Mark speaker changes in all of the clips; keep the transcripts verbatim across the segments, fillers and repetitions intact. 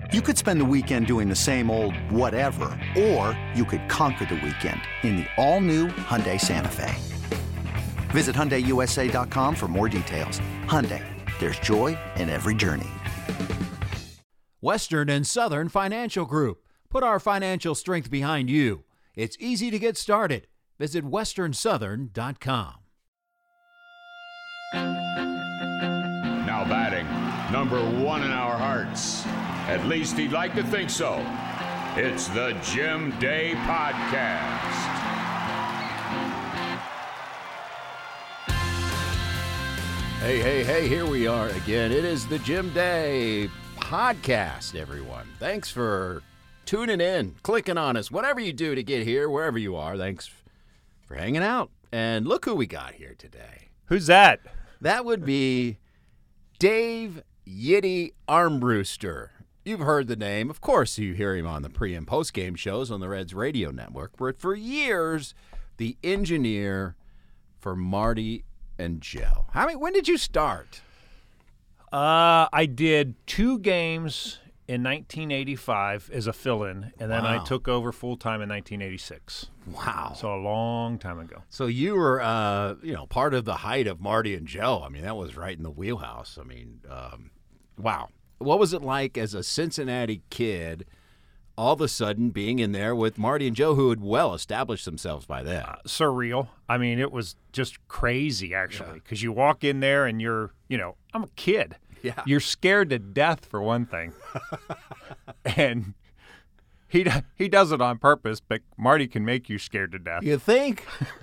Speaker 1: You could spend the weekend doing the same old whatever, or you could conquer the weekend in the all-new Hyundai Santa Fe. Visit Hyundai U S A dot com for more details. Hyundai, there's joy in every journey.
Speaker 2: Western and Southern Financial Group. Put our financial strength behind you. It's easy to get started. Visit western southern dot com.
Speaker 3: Now batting, number one in our hearts. At least he'd like to think so. It's the Jim Day Podcast.
Speaker 2: Hey, hey, hey, here we are again. It is the Jim Day Podcast, everyone. Thanks for tuning in, clicking on us, whatever you do to get here, wherever you are. Thanks for hanging out. And look who we got here today.
Speaker 4: Who's that?
Speaker 2: That would be Dave Yiddy Armbruster. You've heard the name. Of course, you hear him on the pre- and post-game shows on the Reds radio network. But for years, the engineer for Marty and Joe. How many? When did you start?
Speaker 4: Uh, I did two games in nineteen eighty-five as a fill-in, and then
Speaker 2: Wow.
Speaker 4: I took over full-time in nineteen eighty-six.
Speaker 2: Wow.
Speaker 4: So a long time ago.
Speaker 2: So you were, uh, you know, part of the height of Marty and Joe. I mean, that was right in the wheelhouse. I mean, um, wow. What was it like as a Cincinnati kid, all of a sudden being in there with Marty and Joe, who had well established themselves by then?
Speaker 4: Uh, surreal. I mean, it was just crazy, actually, because you walk in there and you're, you know, I'm a kid.
Speaker 2: Yeah.
Speaker 4: You're scared to death, for one thing. And he do- he does it on purpose, but Marty can make you scared to death.
Speaker 2: You think?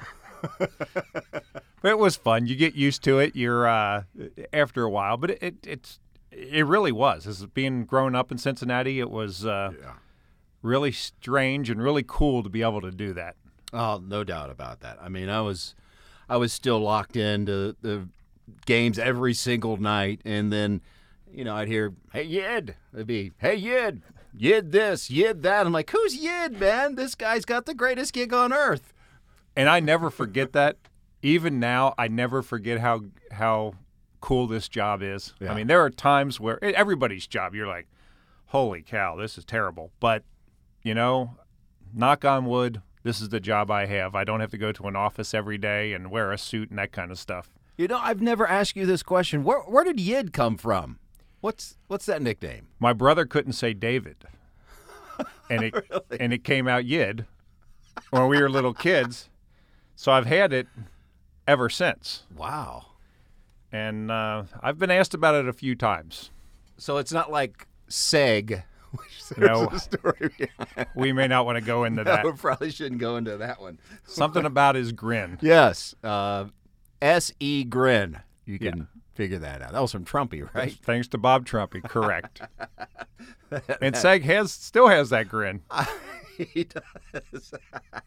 Speaker 4: But it was fun. You get used to it. You're uh, after a while, but it, it it's it really was. As being grown up in Cincinnati, it was uh,
Speaker 2: Yeah.
Speaker 4: really strange and really cool to be able to do that.
Speaker 2: Oh, no doubt about that. I mean, I was, I was still locked into the games every single night, and then, you know, I'd hear, "Hey Yid," it'd be, "Hey Yid, Yid this, Yid that." I'm like, "Who's Yid, man? This guy's got the greatest gig on earth."
Speaker 4: And I never forget that. Even now, I never forget how how cool this job is.
Speaker 2: Yeah.
Speaker 4: I mean, there are times where everybody's job, you're like, holy cow, this is terrible. But, you know, knock on wood, this is the job I have. I don't have to go to an office every day and wear a suit and that kind of stuff.
Speaker 2: You know, I've never asked you this question. Where where did Yid come from? What's what's that nickname?
Speaker 4: My brother couldn't say David, and it
Speaker 2: Really?
Speaker 4: and it came out Yid when we were little kids. So I've had it ever since.
Speaker 2: Wow.
Speaker 4: And uh, I've been asked about it a few times.
Speaker 2: So it's not like Seg. Which
Speaker 4: No.
Speaker 2: there's a story behind.
Speaker 4: We may not want to go into that.
Speaker 2: No, we probably shouldn't go into that one.
Speaker 4: Something about his grin.
Speaker 2: Yes. Uh, S E Grin. You can
Speaker 4: Yeah.
Speaker 2: figure that out. That was from Trumpy, right?
Speaker 4: Thanks to Bob Trumpy, correct. And Seg has still has that grin.
Speaker 2: He does.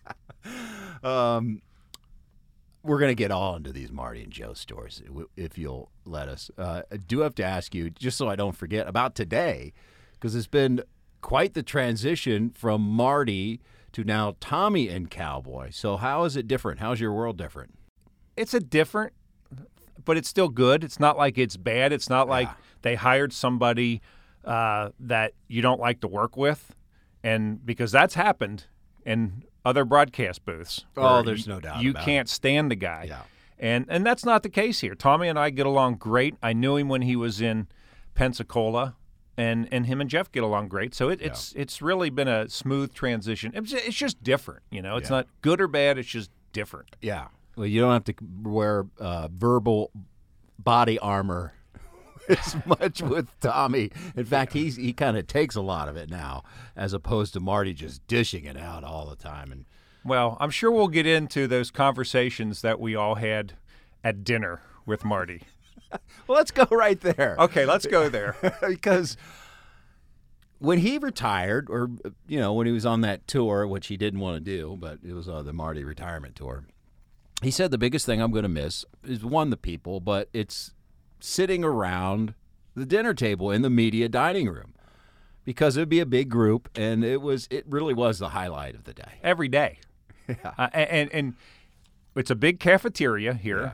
Speaker 2: um, we're going to get all into these Marty and Joe stories, if you'll let us. Uh, I do have to ask you, just so I don't forget, about today, because it's been quite the transition from Marty to now Tommy and Cowboy. So how is it different? How's your world different?
Speaker 4: It's a different, but it's still good. It's not like it's bad. It's not like
Speaker 2: Yeah.
Speaker 4: they hired somebody uh, that you don't like to work with, and because that's happened in other broadcast booths.
Speaker 2: Oh,
Speaker 4: where
Speaker 2: there's
Speaker 4: you-
Speaker 2: no doubt
Speaker 4: You
Speaker 2: about
Speaker 4: can't stand the guy.
Speaker 2: Yeah.
Speaker 4: And and that's not the case here. Tommy and I get along great. I knew him when he was in Pensacola, and, and him and Jeff get along great. So it, it's it's really been a smooth transition. It's, it's just different, you know. It's
Speaker 2: Yeah.
Speaker 4: not good or bad. It's just different.
Speaker 2: Yeah. Well, you don't have to wear uh, verbal body armor as much with Tommy. In fact, he's he kind of takes a lot of it now, as opposed to Marty just dishing it out all the time. And
Speaker 4: Well, I'm sure we'll get into those conversations that we all had at dinner with Marty.
Speaker 2: well, let's go right there.
Speaker 4: Okay, let's go there.
Speaker 2: Because when he retired, or you know, when he was on that tour, which he didn't want to do, but it was uh, the Marty retirement tour, he said the biggest thing I'm going to miss is, one, the people, but it's sitting around the dinner table in the media dining room, because it would be a big group, and it was it really was the highlight of the day.
Speaker 4: Every day.
Speaker 2: Yeah.
Speaker 4: Uh, and, and it's a big cafeteria here.
Speaker 2: Yeah.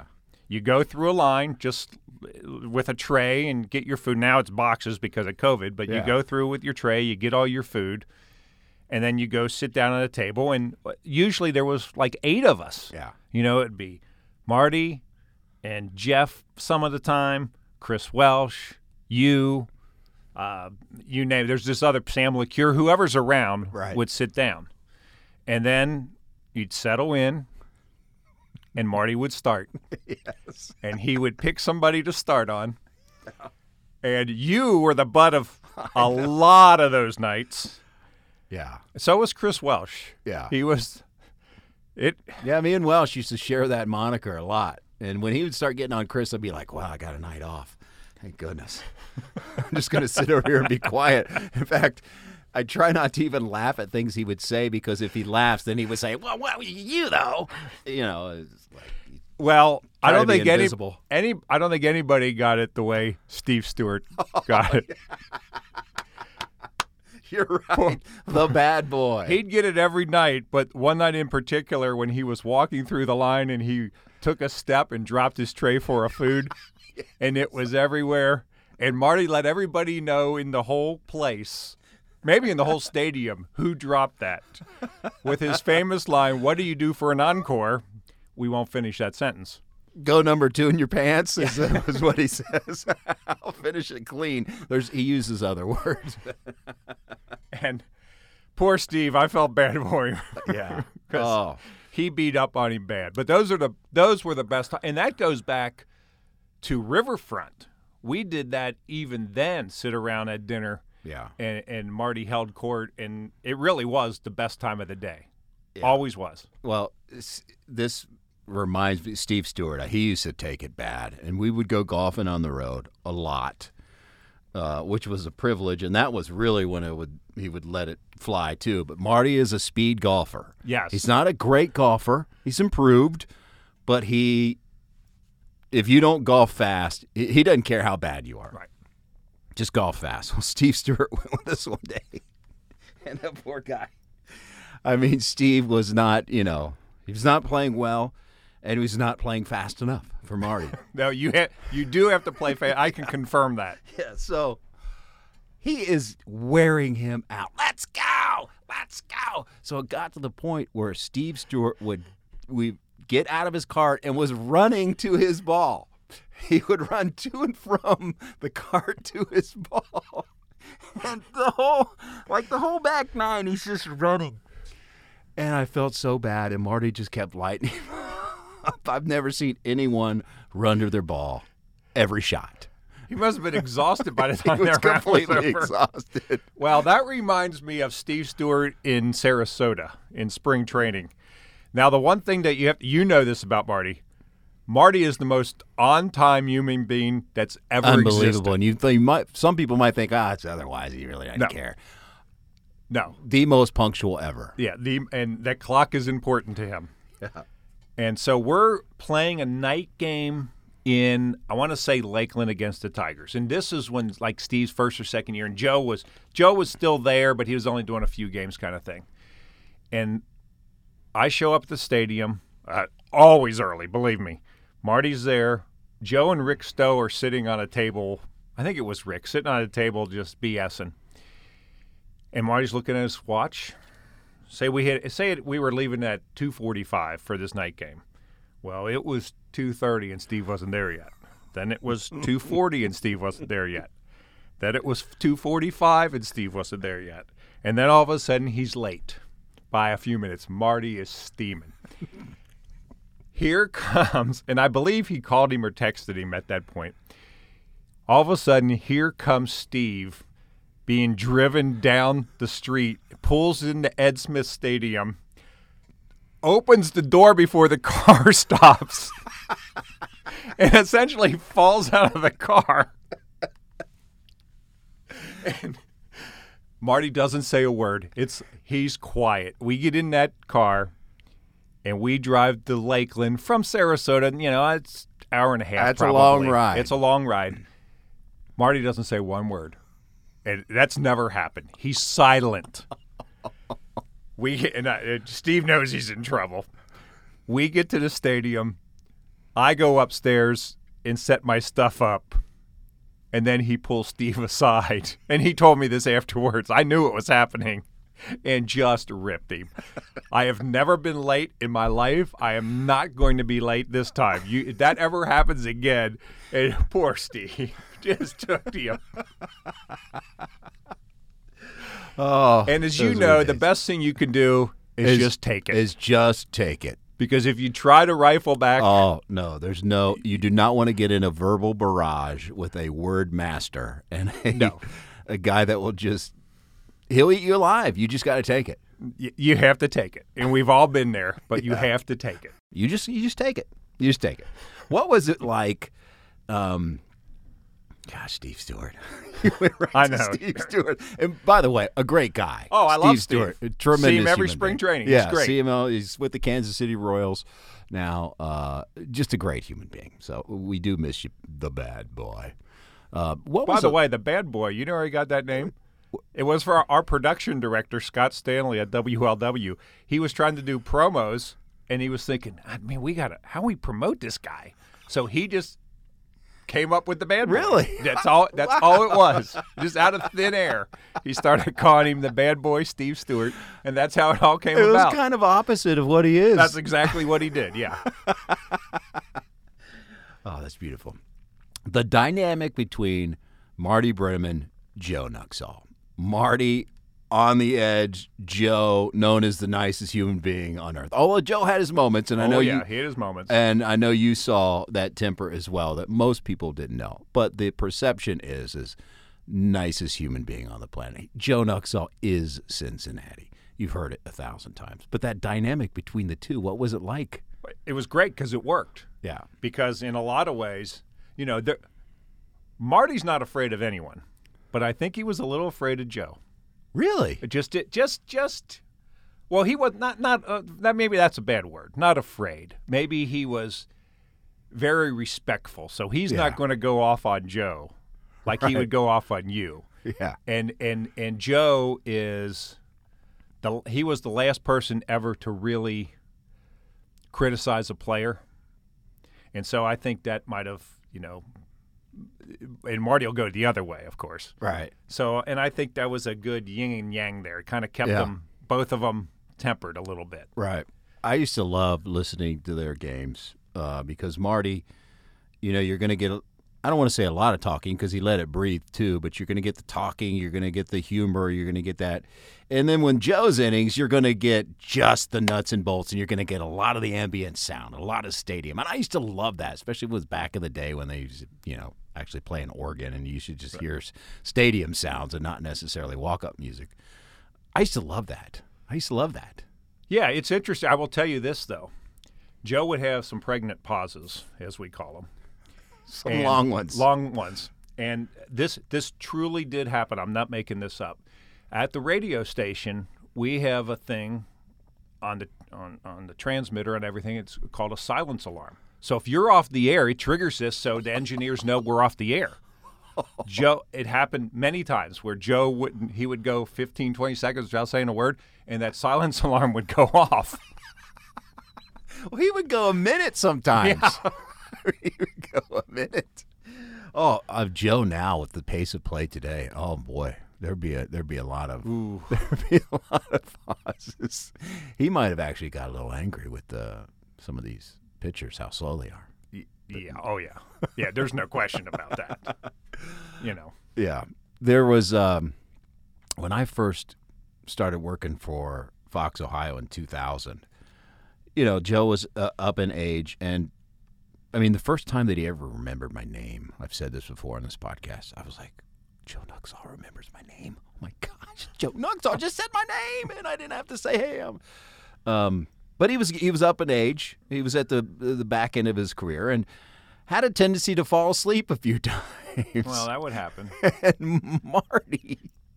Speaker 4: You go through a line just with a tray and get your food. Now it's boxes because of COVID, but
Speaker 2: Yeah.
Speaker 4: you go through with your tray, you get all your food, and then you go sit down at a table. And usually there was like eight of us.
Speaker 2: Yeah.
Speaker 4: You know, it'd be Marty and Jeff some of the time, Chris Welsh, you, uh, you name it. There's this other, Sam LeCure, whoever's around
Speaker 2: Right.
Speaker 4: would sit down. And then you'd settle in, and Marty would start.
Speaker 2: Yes.
Speaker 4: And he would pick somebody to start on. And you were the butt of a lot of those nights.
Speaker 2: Yeah.
Speaker 4: So was Chris Welsh.
Speaker 2: Yeah.
Speaker 4: He was it
Speaker 2: Yeah, me and Welsh used to share that moniker a lot. And when he would start getting on Chris, I'd be like, wow, I got a night off. Thank goodness. I'm just going to sit over here and be quiet. In fact, I try not to even laugh at things he would say, because if he laughs, then he would say, well, well you know. You know, it's like,
Speaker 4: well, I
Speaker 2: Try
Speaker 4: don't
Speaker 2: to be
Speaker 4: think any,
Speaker 2: invisible.
Speaker 4: any I don't think anybody got it the way Steve Stewart got it.
Speaker 2: you're right. The bad boy.
Speaker 4: He'd get it every night, but one night in particular when he was walking through the line and he took a step and dropped his tray for a food, yes. and it was everywhere. And Marty let everybody know in the whole place, maybe in the whole stadium, who dropped that. With his famous line, "What do you do for an encore?" We won't finish that sentence.
Speaker 2: Go number two in your pants is, uh, is what he says. I'll finish it clean. There's he uses other words.
Speaker 4: And poor Steve, I felt bad for him.
Speaker 2: Yeah.
Speaker 4: 'Cause
Speaker 2: Oh.
Speaker 4: he beat up on him bad. But those are the those were the best, and that goes back to Riverfront. We did that even then. Sit around at dinner.
Speaker 2: Yeah.
Speaker 4: And, and Marty held court, and it really was the best time of the day.
Speaker 2: Yeah.
Speaker 4: Always was.
Speaker 2: Well, this, this reminds me, Steve Stewart, he used to take it bad, and we would go golfing on the road a lot, uh, which was a privilege, and that was really when it would he would let it fly too. But Marty is a speed golfer.
Speaker 4: Yes.
Speaker 2: He's not a great golfer. He's improved, but he, if you don't golf fast, he, he doesn't care how bad you are.
Speaker 4: Right.
Speaker 2: Just golf fast. Well, Steve Stewart went with us one day, and that poor guy. I mean, Steve was not, you know, he was not playing well, and he was not playing fast enough for Marty.
Speaker 4: No, you ha- you do have to play fast. I can confirm that.
Speaker 2: Yeah, so he is wearing him out. Let's go! Let's go! So it got to the point where Steve Stewart would we get out of his cart and was running to his ball. He would run to and from the cart to his ball. And the whole, like the whole back nine, he's just running. And I felt so bad, and Marty just kept lighting him up. I've never seen anyone run to their ball every shot.
Speaker 4: He must have been exhausted by the
Speaker 2: He
Speaker 4: time
Speaker 2: was
Speaker 4: that round was
Speaker 2: completely
Speaker 4: over.
Speaker 2: exhausted.
Speaker 4: Well, that reminds me of Steve Stewart in Sarasota in spring training. Now, the one thing that you have, you know this about Marty. Marty is the most on-time human being that's ever
Speaker 2: Unbelievable.
Speaker 4: existed.
Speaker 2: And you, th- you might, some people might think, ah, it's otherwise. He really doesn't
Speaker 4: No.
Speaker 2: care.
Speaker 4: No.
Speaker 2: The most punctual ever.
Speaker 4: Yeah, the and that clock is important to him.
Speaker 2: Yeah.
Speaker 4: And so we're playing a night game in, I want to say, Lakeland against the Tigers. And this is when, like, Steve's first or second year, and Joe was Joe was still there, but he was only doing a few games kind of thing. And I show up at the stadium, uh, always early, believe me. Marty's there. Joe and Rick Stowe are sitting on a table. I think it was Rick, sitting on a table just BSing. And Marty's looking at his watch. Say we had, say it, we were leaving at two forty-five for this night game. Well, it was two thirty and Steve wasn't there yet. Then it was two forty and Steve wasn't there yet. Then it was two forty-five and Steve wasn't there yet. And then all of a sudden he's late by a few minutes. Marty is steaming. Here comes, and I believe he called him or texted him at that point. All of a sudden, here comes Steve being driven down the street, pulls into Ed Smith Stadium, opens the door before the car stops, and essentially falls out of the car. And Marty doesn't say a word. It's he's quiet. We get in that car, and we drive to Lakeland from Sarasota. You know, it's an hour and a half.
Speaker 2: That's a
Speaker 4: probably.
Speaker 2: long ride.
Speaker 4: It's a long ride. Marty doesn't say one word. And that's never happened. He's silent. We and uh, Steve knows he's in trouble. We get to the stadium. I go upstairs and set my stuff up, and then he pulls Steve aside, and he told me this afterwards. I knew it was happening, and just ripped him. I have never been late in my life. I am not going to be late this time. You, if that ever happens again, and poor Steve just took to you.
Speaker 2: Oh,
Speaker 4: and as you
Speaker 2: those
Speaker 4: know,
Speaker 2: were
Speaker 4: the
Speaker 2: days.
Speaker 4: best thing you can do is,
Speaker 2: Is-
Speaker 4: just take it.
Speaker 2: Is just take it.
Speaker 4: Because if you try to rifle back,
Speaker 2: Oh, no, there's no, you do not want to get in a verbal barrage with a word master and a,
Speaker 4: No.
Speaker 2: a guy that will just, he'll eat you alive. You just got to take it.
Speaker 4: y- you have to take it. And we've all been there, but you have to take it.
Speaker 2: You just, you just take it. You just take it. What was it like, um, gosh, Steve Stewart. You went right
Speaker 4: I
Speaker 2: to
Speaker 4: know.
Speaker 2: Steve Stewart. And by the way, a great guy.
Speaker 4: Oh, I
Speaker 2: Steve
Speaker 4: love
Speaker 2: Stewart.
Speaker 4: Steve.
Speaker 2: A tremendous
Speaker 4: See him every
Speaker 2: human
Speaker 4: spring
Speaker 2: being.
Speaker 4: training. He's
Speaker 2: Yeah,
Speaker 4: great.
Speaker 2: see him. uh, He's with the Kansas City Royals now. Uh, just a great human being. So we do miss you, the bad boy. Uh, what
Speaker 4: By
Speaker 2: was
Speaker 4: the
Speaker 2: a-
Speaker 4: way, the bad boy, you know where he got that name? It was for our, our production director, Scott Stanley at W L W. He was trying to do promos, and he was thinking, I mean, we got to, how we promote this guy? So he just came up with the bad boy.
Speaker 2: Really?
Speaker 4: That's all That's all it was. Just out of thin air. He started calling him the bad boy, Steve Stewart, and that's how it all came
Speaker 2: It was
Speaker 4: about.
Speaker 2: kind of opposite of what he is.
Speaker 4: That's exactly what he did, yeah.
Speaker 2: Oh, that's beautiful. The dynamic between Marty Brennaman, Joe Nuxall. Marty on the edge, Joe known as the nicest human being on earth. Although Joe had his moments, and I know
Speaker 4: oh,
Speaker 2: you
Speaker 4: yeah, he had his moments.
Speaker 2: and I know you saw that temper as well that most people didn't know. But the perception is is nicest human being on the planet. Joe Nuxall is Cincinnati. You've heard it a thousand times. But that dynamic between the two, what was it like?
Speaker 4: It was great because it worked.
Speaker 2: Yeah.
Speaker 4: Because in a lot of ways, you know, there, Marty's not afraid of anyone, but I think he was a little afraid of Joe.
Speaker 2: Really?
Speaker 4: It just, it just, just. Well, he was not, not. Uh, that maybe that's a bad word. Not afraid. Maybe he was very respectful. So he's
Speaker 2: Yeah.
Speaker 4: not going to go off on Joe like he
Speaker 2: Right.
Speaker 4: would go off on you.
Speaker 2: Yeah.
Speaker 4: And and and Joe is the he was the last person ever to really criticize a player. And so I think that might have, you know, and Marty will go the other way, of course.
Speaker 2: Right.
Speaker 4: So, and I think that was a good yin and yang there. It kind of kept
Speaker 2: Yeah.
Speaker 4: them, both of them, tempered a little bit.
Speaker 2: Right. I used to love listening to their games uh, because Marty, you know, you're going to get, a- I don't want to say a lot of talking because he let it breathe too, but you're going to get the talking, you're going to get the humor, you're going to get that. And then when Joe's innings, you're going to get just the nuts and bolts and you're going to get a lot of the ambient sound, a lot of stadium. And I used to love that, especially with back in the day when they used to, you know, actually play an organ and you should just hear s- stadium sounds and not necessarily walk-up music. I used to love that. I used to love that.
Speaker 4: Yeah, it's interesting. I will tell you this, though. Joe would have some pregnant pauses, as we call them.
Speaker 2: Some
Speaker 4: And-
Speaker 2: long ones.
Speaker 4: Long ones. And this this truly did happen. I'm not making this up. At the radio station, we have a thing on the on, on the transmitter and everything. It's called a silence alarm. So if you're off the air, it triggers this so the engineers know we're off the air. Joe, it happened many times where Joe wouldn't, he would go fifteen, twenty seconds without saying a word, and that silence alarm would go off.
Speaker 2: Well, he would go a minute sometimes. He would go a minute. Oh, uh, Joe now with the pace of play today. Oh boy, there'd be a there'd be a lot of there'd be a lot of pauses. He might have actually got a little angry with uh, some of these pitchers, how slow they are.
Speaker 4: Y- Yeah. Oh, yeah. Yeah, there's no question about that. You know.
Speaker 2: Yeah, there was um, when I first started working for Fox Ohio in two thousand. You know, Joe was uh, up in age, and I mean, the first time that he ever remembered my name, I've said this before on this podcast, I was like, Joe Nuxall remembers my name. Oh my gosh, Joe Nuxall just said my name, and I didn't have to say hey. Um, um, but he was he was up in age. He was at the the back end of his career, and had a tendency to fall asleep a few times.
Speaker 4: Well, that would happen.
Speaker 2: And Marty,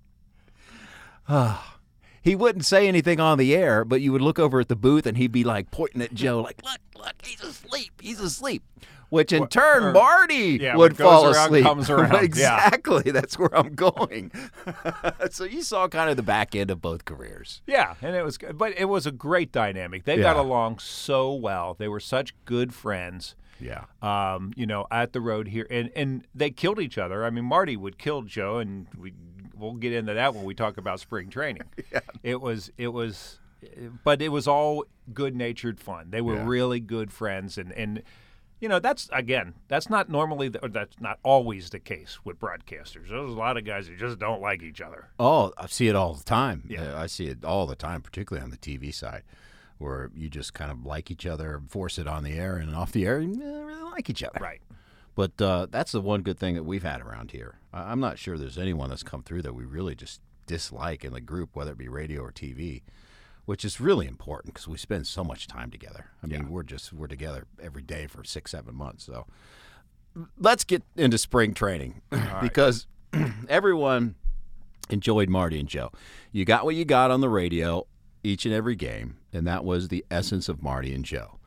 Speaker 2: ah, he wouldn't say anything on the air, but you would look over at the booth and he'd be like pointing at Joe, like, look, look, he's asleep, he's asleep. Which in turn,
Speaker 4: or-
Speaker 2: Marty
Speaker 4: yeah,
Speaker 2: would
Speaker 4: what goes
Speaker 2: fall
Speaker 4: around
Speaker 2: asleep.
Speaker 4: comes around, yeah.
Speaker 2: Exactly, that's where I'm going. So you saw kind of the back end of both careers.
Speaker 4: Yeah, and it was, but it was a great dynamic. They
Speaker 2: Yeah.
Speaker 4: got along so well. They were such good friends.
Speaker 2: Yeah.
Speaker 4: Um, you know, at the road here, and and they killed each other. I mean, Marty would kill Joe, and we we'll get into that when we talk about spring training.
Speaker 2: Yeah.
Speaker 4: It was it was, but it was all good-natured fun. They were
Speaker 2: Yeah.
Speaker 4: really good friends, and and. You know, that's, again, that's not normally, the, or that's not always the case with broadcasters. There's a lot of guys who just don't like each other.
Speaker 2: Oh, I see it all the time.
Speaker 4: Yeah.
Speaker 2: Uh, I see it all the time, particularly on the T V side, where you just kind of like each other, force it on the air, and off the air, you eh, really like each other.
Speaker 4: Right.
Speaker 2: But uh, that's the one good thing that we've had around here. I- I'm not sure there's anyone that's come through that we really just dislike in the group, whether it be radio or T V, which is really important because we spend so much time together. I mean,
Speaker 4: Yeah.
Speaker 2: we're just we're together every day for six, seven months. So let's get into spring training because everyone enjoyed Marty and Joe. You got what you got on the radio each and every game, and that was the essence of Marty and Joe.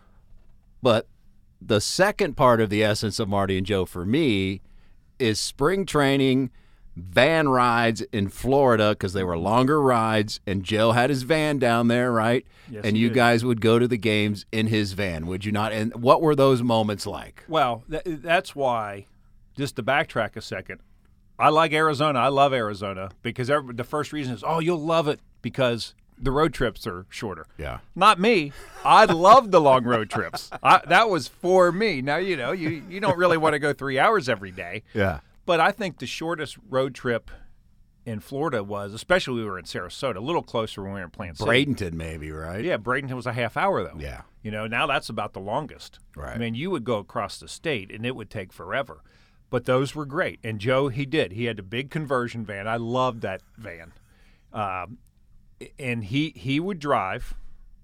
Speaker 2: But the second part of the essence of Marty and Joe for me is spring training, van rides in Florida because they were longer rides, and Joe had his van down there, right?
Speaker 4: Yes,
Speaker 2: and
Speaker 4: he
Speaker 2: you
Speaker 4: did.
Speaker 2: guys would go to the games in his van, would you not? And what were those moments like?
Speaker 4: Well, th- that's why, just to backtrack a second, I like Arizona. I love Arizona because every, the first reason is, oh, you'll love it because the road trips are shorter.
Speaker 2: Yeah.
Speaker 4: Not me. I love the long road trips. I, that was for me. Now, you know, you, you don't really want to go three hours every day.
Speaker 2: Yeah.
Speaker 4: But I think the shortest road trip in Florida was, especially we were in Sarasota, a little closer when we were in Plant City.
Speaker 2: Bradenton, maybe, right?
Speaker 4: Yeah, Bradenton was a half hour, though.
Speaker 2: Yeah.
Speaker 4: You know, now that's about the longest.
Speaker 2: Right.
Speaker 4: I mean, you would go across the state, and it would take forever. But those were great. And Joe, he did. He had a big conversion van. I loved that van. Um, and he he would drive.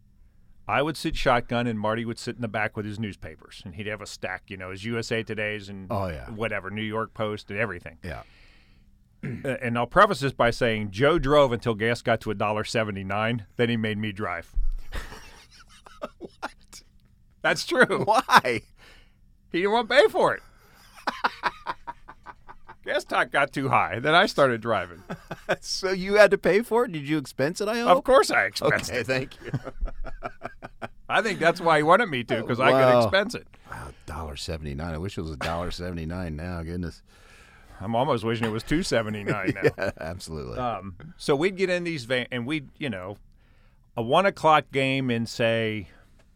Speaker 4: I would sit shotgun, and Marty would sit in the back with his newspapers. And he'd have a stack, you know, his U S A Today's and
Speaker 2: Oh, yeah.
Speaker 4: whatever, New York Post and everything.
Speaker 2: Yeah.
Speaker 4: Uh, and I'll preface this by saying Joe drove until gas got to one dollar seventy-nine. Then he made me drive.
Speaker 2: What?
Speaker 4: That's true.
Speaker 2: Why?
Speaker 4: He didn't want to pay for it. Gas tank got too high. Then I started driving.
Speaker 2: So you had to pay for it? Did you expense it, I hope?
Speaker 4: Of course I expensed
Speaker 2: Okay,
Speaker 4: it.
Speaker 2: thank you.
Speaker 4: I think that's why he wanted me to, because I
Speaker 2: Wow.
Speaker 4: could expense it.
Speaker 2: Wow, one dollar seventy-nine. I wish it was one dollar seventy-nine now. Goodness.
Speaker 4: I'm almost wishing it was two seventy-nine now.
Speaker 2: Yeah, absolutely.
Speaker 4: Um, so we'd get in these van, and we'd, you know, a one o'clock game in, say,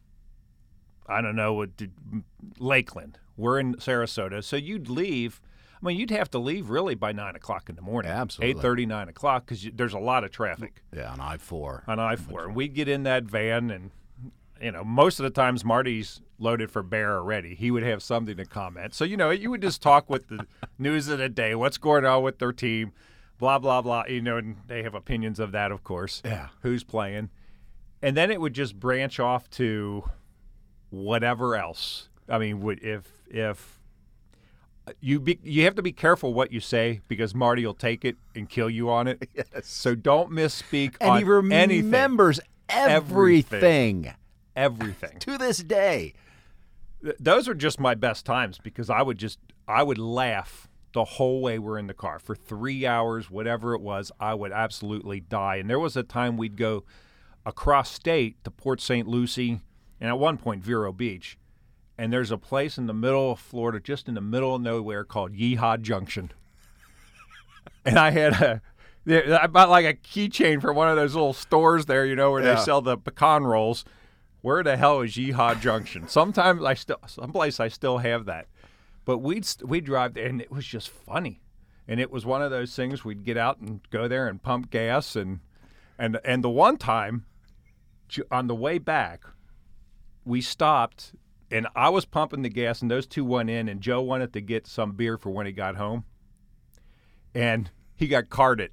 Speaker 4: I don't know, what did- Lakeland. We're in Sarasota, so you'd leave. I mean, you'd have to leave really by nine o'clock in the morning.
Speaker 2: Yeah, absolutely.
Speaker 4: eight thirty, nine o'clock, because there's a lot of traffic
Speaker 2: yeah, on I four.
Speaker 4: on I four. And we'd get in that van, and, you know, most of the times Marty's loaded for bear already. He would have something to comment. So, you know, you would just talk with the news of the day, what's going on with their team, blah, blah, blah. You know, and they have opinions of that, of course.
Speaker 2: Yeah.
Speaker 4: Who's playing. And then it would just branch off to whatever else. I mean, would if if you be, you have to be careful what you say because Marty will take it and kill you on it.
Speaker 2: Yes.
Speaker 4: So don't misspeak
Speaker 2: And
Speaker 4: on
Speaker 2: he
Speaker 4: anything.
Speaker 2: remembers everything,
Speaker 4: Everything.
Speaker 2: to this day.
Speaker 4: Th- Those are just my best times because I would just I would laugh the whole way we're in the car for three hours, whatever it was. I would absolutely die. And there was a time we'd go across state to Port Saint Lucie and at one point Vero Beach. And there's a place in the middle of Florida, just in the middle of nowhere, called Yeehaw Junction. And I had a, I bought like a keychain for one of those little stores there, you know, where
Speaker 2: Yeah.
Speaker 4: they sell the pecan rolls. Where the hell is Yeehaw Junction? Sometimes I still, someplace I still have that. But we'd st- we'd drive there, and it was just funny. And it was one of those things we'd get out and go there and pump gas. And and and the one time, ju- on the way back, we stopped, and I was pumping the gas, and those two went in, and Joe wanted to get some beer for when he got home. And he got carded.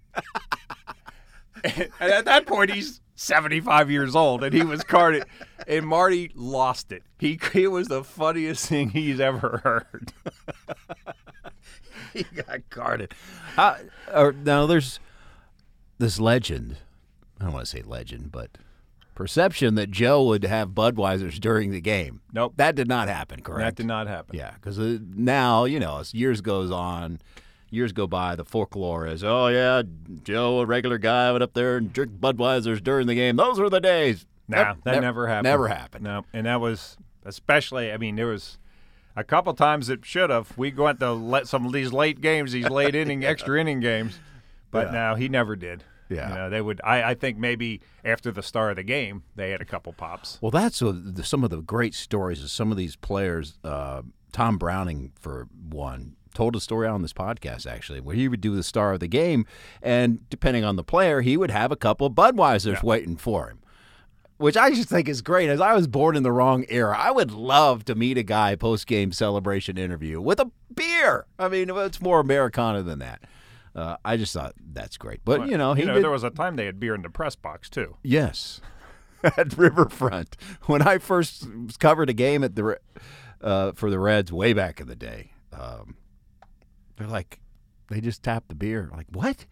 Speaker 4: and at that point, he's seventy-five years old, and he was carded. And Marty lost it. He It was the funniest thing he's ever heard.
Speaker 2: He got guarded. Uh, or, now, there's this legend. I don't want to say legend, but perception that Joe would have Budweisers during the game.
Speaker 4: Nope.
Speaker 2: That did not happen, correct?
Speaker 4: That did not happen.
Speaker 2: Yeah, because now, you know, as years goes on, years go by, the folklore is, oh, yeah, Joe, a regular guy, went up there and drank Budweisers during the game. Those were the days.
Speaker 4: Nah,
Speaker 2: Nev-
Speaker 4: that
Speaker 2: nev-
Speaker 4: never happened.
Speaker 2: Never happened.
Speaker 4: No, and that was especially, I mean, there was a couple times it should have. We went to let some of these late games, these late inning, extra inning games, but
Speaker 2: Yeah.
Speaker 4: no, he never did.
Speaker 2: Yeah.
Speaker 4: You know, they would. I, I think maybe after the start of the game, they had a couple pops.
Speaker 2: Well, that's a, the, some of the great stories of some of these players. Uh, Tom Browning, for one, told a story on this podcast, actually, where he would do the star of the game, and depending on the player, he would have a couple of Budweisers
Speaker 4: Yeah.
Speaker 2: waiting for him, which I just think is great. As I was born in the wrong era, I would love to meet a guy post-game celebration interview with a beer. I mean, it's more Americana than that. Uh, I just thought that's great. But, you know, he
Speaker 4: you know,
Speaker 2: did,
Speaker 4: there was a time they had beer in the press box too.
Speaker 2: yes, at Riverfront. When I first covered a game at the uh, for the Reds way back in the day, um, they're like, they just tapped the beer. I'm like, what?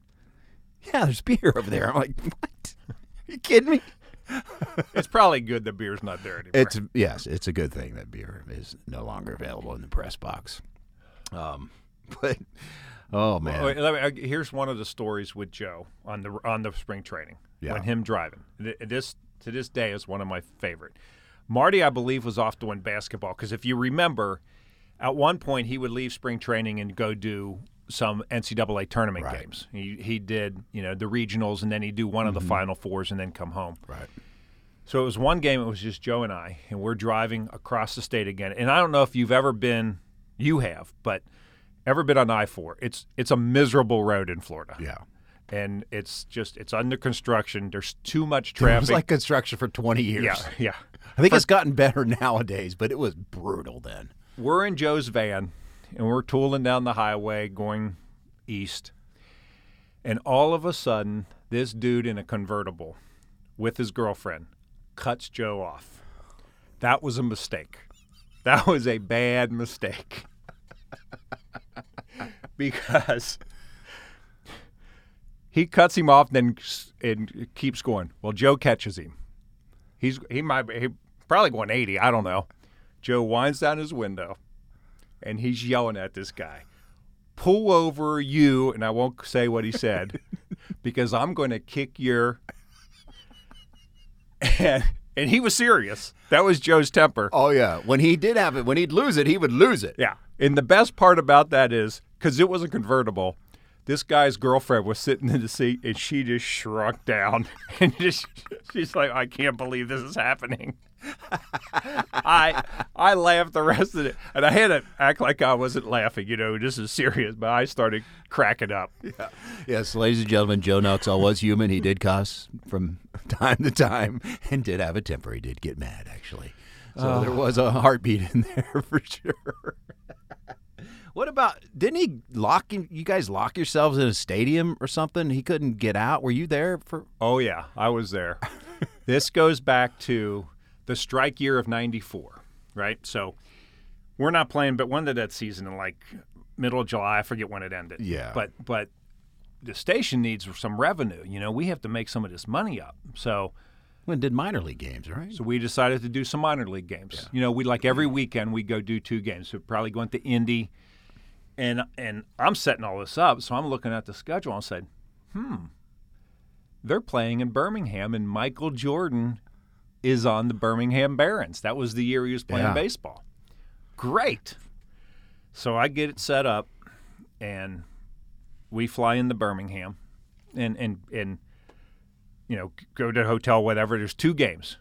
Speaker 2: Yeah, there's beer over there. I'm like, what? Are you kidding me?
Speaker 4: It's probably good the beer's not there anymore.
Speaker 2: It's yes, it's a good thing that beer is no longer available in the press box. Um, but oh man,
Speaker 4: Wait, let me, here's one of the stories with Joe on the on the spring training
Speaker 2: Yeah.
Speaker 4: when him driving. Th- This to this day is one of my favorite. Marty, I believe, was off doing basketball because if you remember, at one point he would leave spring training and go do some N C double A tournament
Speaker 2: Right.
Speaker 4: games. He he did you know the regionals and then he'd do one of the Final Fours and then come home.
Speaker 2: right?
Speaker 4: So it was one game. It was just Joe and I, and we're driving across the state again. And I don't know if you've ever been, you have, but ever been on I four. It's it's a miserable road in Florida.
Speaker 2: Yeah,
Speaker 4: And it's just it's under construction. There's too much
Speaker 2: it
Speaker 4: traffic.
Speaker 2: was like construction for twenty years.
Speaker 4: yeah, yeah.
Speaker 2: I think it's gotten better nowadays, but it was brutal then.
Speaker 4: We're in Joe's van, and we're tooling down the highway going east. And all of a sudden, this dude in a convertible with his girlfriend cuts Joe off. That was a mistake. That was a bad mistake. Because he cuts him off then and keeps going. Well, Joe catches him. He's he might be he probably going eighty, I don't know. Joe winds down his window and he's yelling at this guy. Pull over you, and I won't say what he said because I'm going to kick your and, and he was serious. That was Joe's temper.
Speaker 2: Oh yeah, when he did have it, when he'd lose it, he would lose it.
Speaker 4: Yeah. And the best part about that is, because it was a convertible, this guy's girlfriend was sitting in the seat, and she just shrunk down. And just she's like, I can't believe this is happening. I I laughed the rest of it. And I had to act like I wasn't laughing, you know, this is serious. But I started cracking up.
Speaker 2: Yeah. Yes, ladies and gentlemen, Joe Nuxall was human. He did cuss from time to time and did have a temper. He did get mad, actually. So there was a heartbeat in there for sure. What about, didn't he lock you, you guys lock yourselves in a stadium or something? He couldn't get out. Were you there for?
Speaker 4: Oh, yeah, I was there. This goes back to the strike year of ninety-four, right? So we're not playing, but when did that season? In like middle of July, I forget when it ended.
Speaker 2: Yeah.
Speaker 4: But but the station needs some revenue. You know, we have to make some of this money up. So
Speaker 2: When did minor league games, right?
Speaker 4: so we decided to do some minor league games. You know, we like every weekend we go do two games. So probably going to Indy. And and I'm setting all this up, so I'm looking at the schedule and said, hmm, they're playing in Birmingham, and Michael Jordan is on the Birmingham Barons. That was the year he was playing
Speaker 2: Yeah.
Speaker 4: baseball. Great. So I get it set up, and we fly into Birmingham, and and and you know go to a hotel, whatever. There's two games,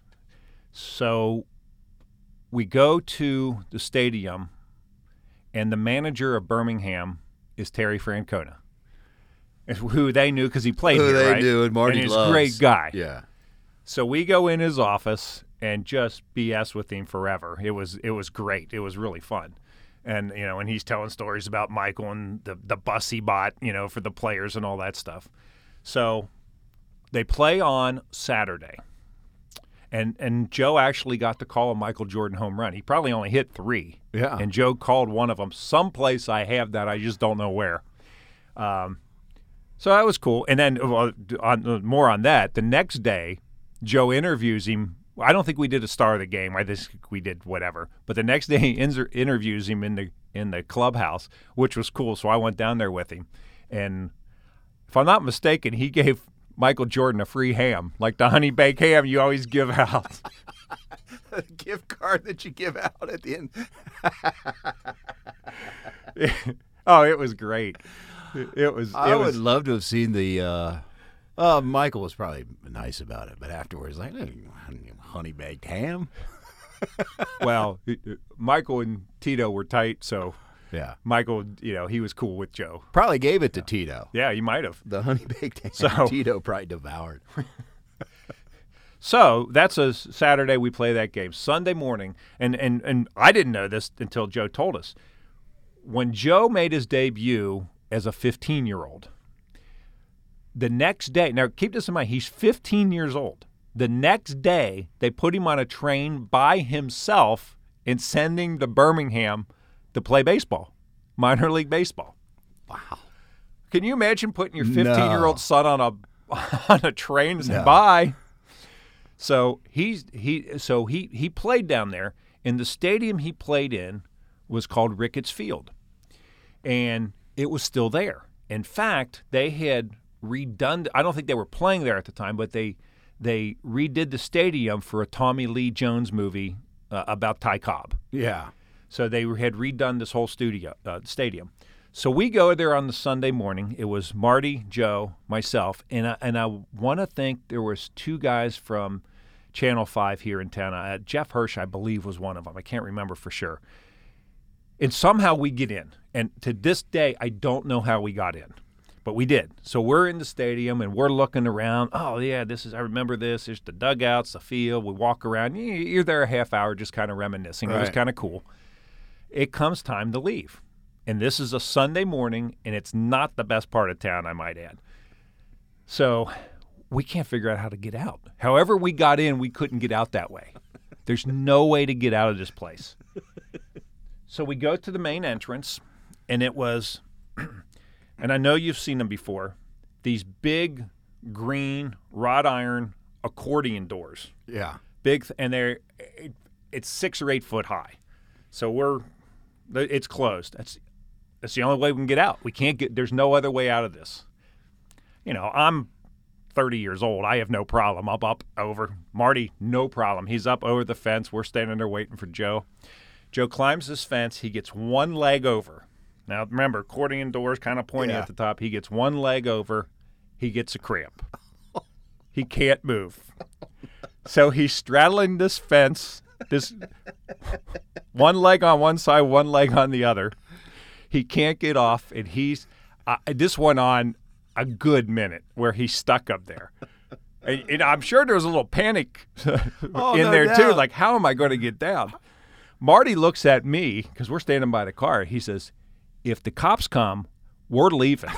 Speaker 4: so we go to the stadium. And the manager of Birmingham is Terry Francona, who they knew because he played
Speaker 2: Who
Speaker 4: here,
Speaker 2: they
Speaker 4: right?
Speaker 2: knew, and Marty
Speaker 4: he's
Speaker 2: loves.
Speaker 4: a great guy.
Speaker 2: Yeah.
Speaker 4: So we go in his office and just B S with him forever. It was it was great. It was really fun. And you know, and he's telling stories about Michael and the the bus he bought, you know, for the players and all that stuff. So they play on Saturday. And and Joe actually got to call a Michael Jordan home run. He probably only hit three.
Speaker 2: Yeah.
Speaker 4: And Joe called one of them. Someplace I have that, I just don't know where. Um, so that was cool. And then well, on, more on that, the next day, Joe interviews him. I don't think we did a star of the game. I think we did whatever. But the next day, he inter- interviews him in the in the clubhouse, which was cool. So I went down there with him. And if I'm not mistaken, he gave Michael Jordan a free ham, like the honey baked ham you always give out.
Speaker 2: gift card that you give out at the end.
Speaker 4: Oh, it was great. It was. It
Speaker 2: I
Speaker 4: was,
Speaker 2: would love to have seen the. Uh, uh, Michael was probably nice about it, but afterwards, like, hey, honey baked ham.
Speaker 4: Well, Michael and Tito were tight, so
Speaker 2: Yeah,
Speaker 4: Michael, you know, he was cool with Joe.
Speaker 2: probably gave it to Tito.
Speaker 4: Yeah, he might have.
Speaker 2: The honey baked ham.
Speaker 4: So-
Speaker 2: Tito probably devoured.
Speaker 4: So that's a Saturday we play that game. Sunday morning, and, and, and I didn't know this until Joe told us. When Joe made his debut as a fifteen-year-old, the next day, now keep this in mind, he's fifteen years old. The next day, they put him on a train by himself and sending to Birmingham to play baseball, minor league baseball.
Speaker 2: Wow.
Speaker 4: Can you imagine putting your fifteen-year-old
Speaker 2: No.
Speaker 4: son on a on a train and saying
Speaker 2: No.
Speaker 4: bye? So he's he so he he played down there, and the stadium he played in was called Ricketts Field, and it was still there. In fact, they had redone. I don't think they were playing there at the time, but they they redid the stadium for a Tommy Lee Jones movie uh, about Ty Cobb.
Speaker 2: Yeah.
Speaker 4: So they had redone this whole studio uh, stadium. So we go there on the Sunday morning. It was Marty, Joe, myself, and I, and I want to think there was two guys from Channel five here in town. Uh, Jeff Hirsch, I believe, was one of them. I can't remember for sure. And somehow we get in. And to this day, I don't know how we got in, but we did. So we're in the stadium, and we're looking around. Oh, yeah, this is. I remember this. There's the dugouts, the field. We walk around. You're there a half hour just kind of reminiscing. It was
Speaker 2: Right.
Speaker 4: kind of cool. It comes time to leave. And this is a Sunday morning, and it's not the best part of town, I might add. So we can't figure out how to get out. However we got in, we couldn't get out that way. There's no way to get out of this place. So we go to the main entrance, and it was, and I know you've seen them before, these big green wrought iron accordion doors.
Speaker 2: Yeah.
Speaker 4: Big, th- and they're, it, it's six or eight foot high. So we're, it's closed. That's That's the only way we can get out. We can't get, there's no other way out of this. You know, I'm thirty years old. I have no problem. Up, up, over. Marty, no problem. He's up over the fence. We're standing there waiting for Joe. Joe climbs this fence. He gets one leg over. Now, remember, accordion doors kind of pointing
Speaker 2: Yeah.
Speaker 4: at the top. He gets one leg over. He gets a cramp. He can't move. So he's straddling this fence, this one leg on one side, one leg on the other. He can't get off, and he's uh, this went on a good minute where he's stuck up there. And, and I'm sure there was a little panic
Speaker 2: Oh,
Speaker 4: in
Speaker 2: no
Speaker 4: there too,
Speaker 2: doubt.
Speaker 4: like, how am I going to get down? Marty looks at me, because we're standing by the car. He says, if the cops come, we're leaving.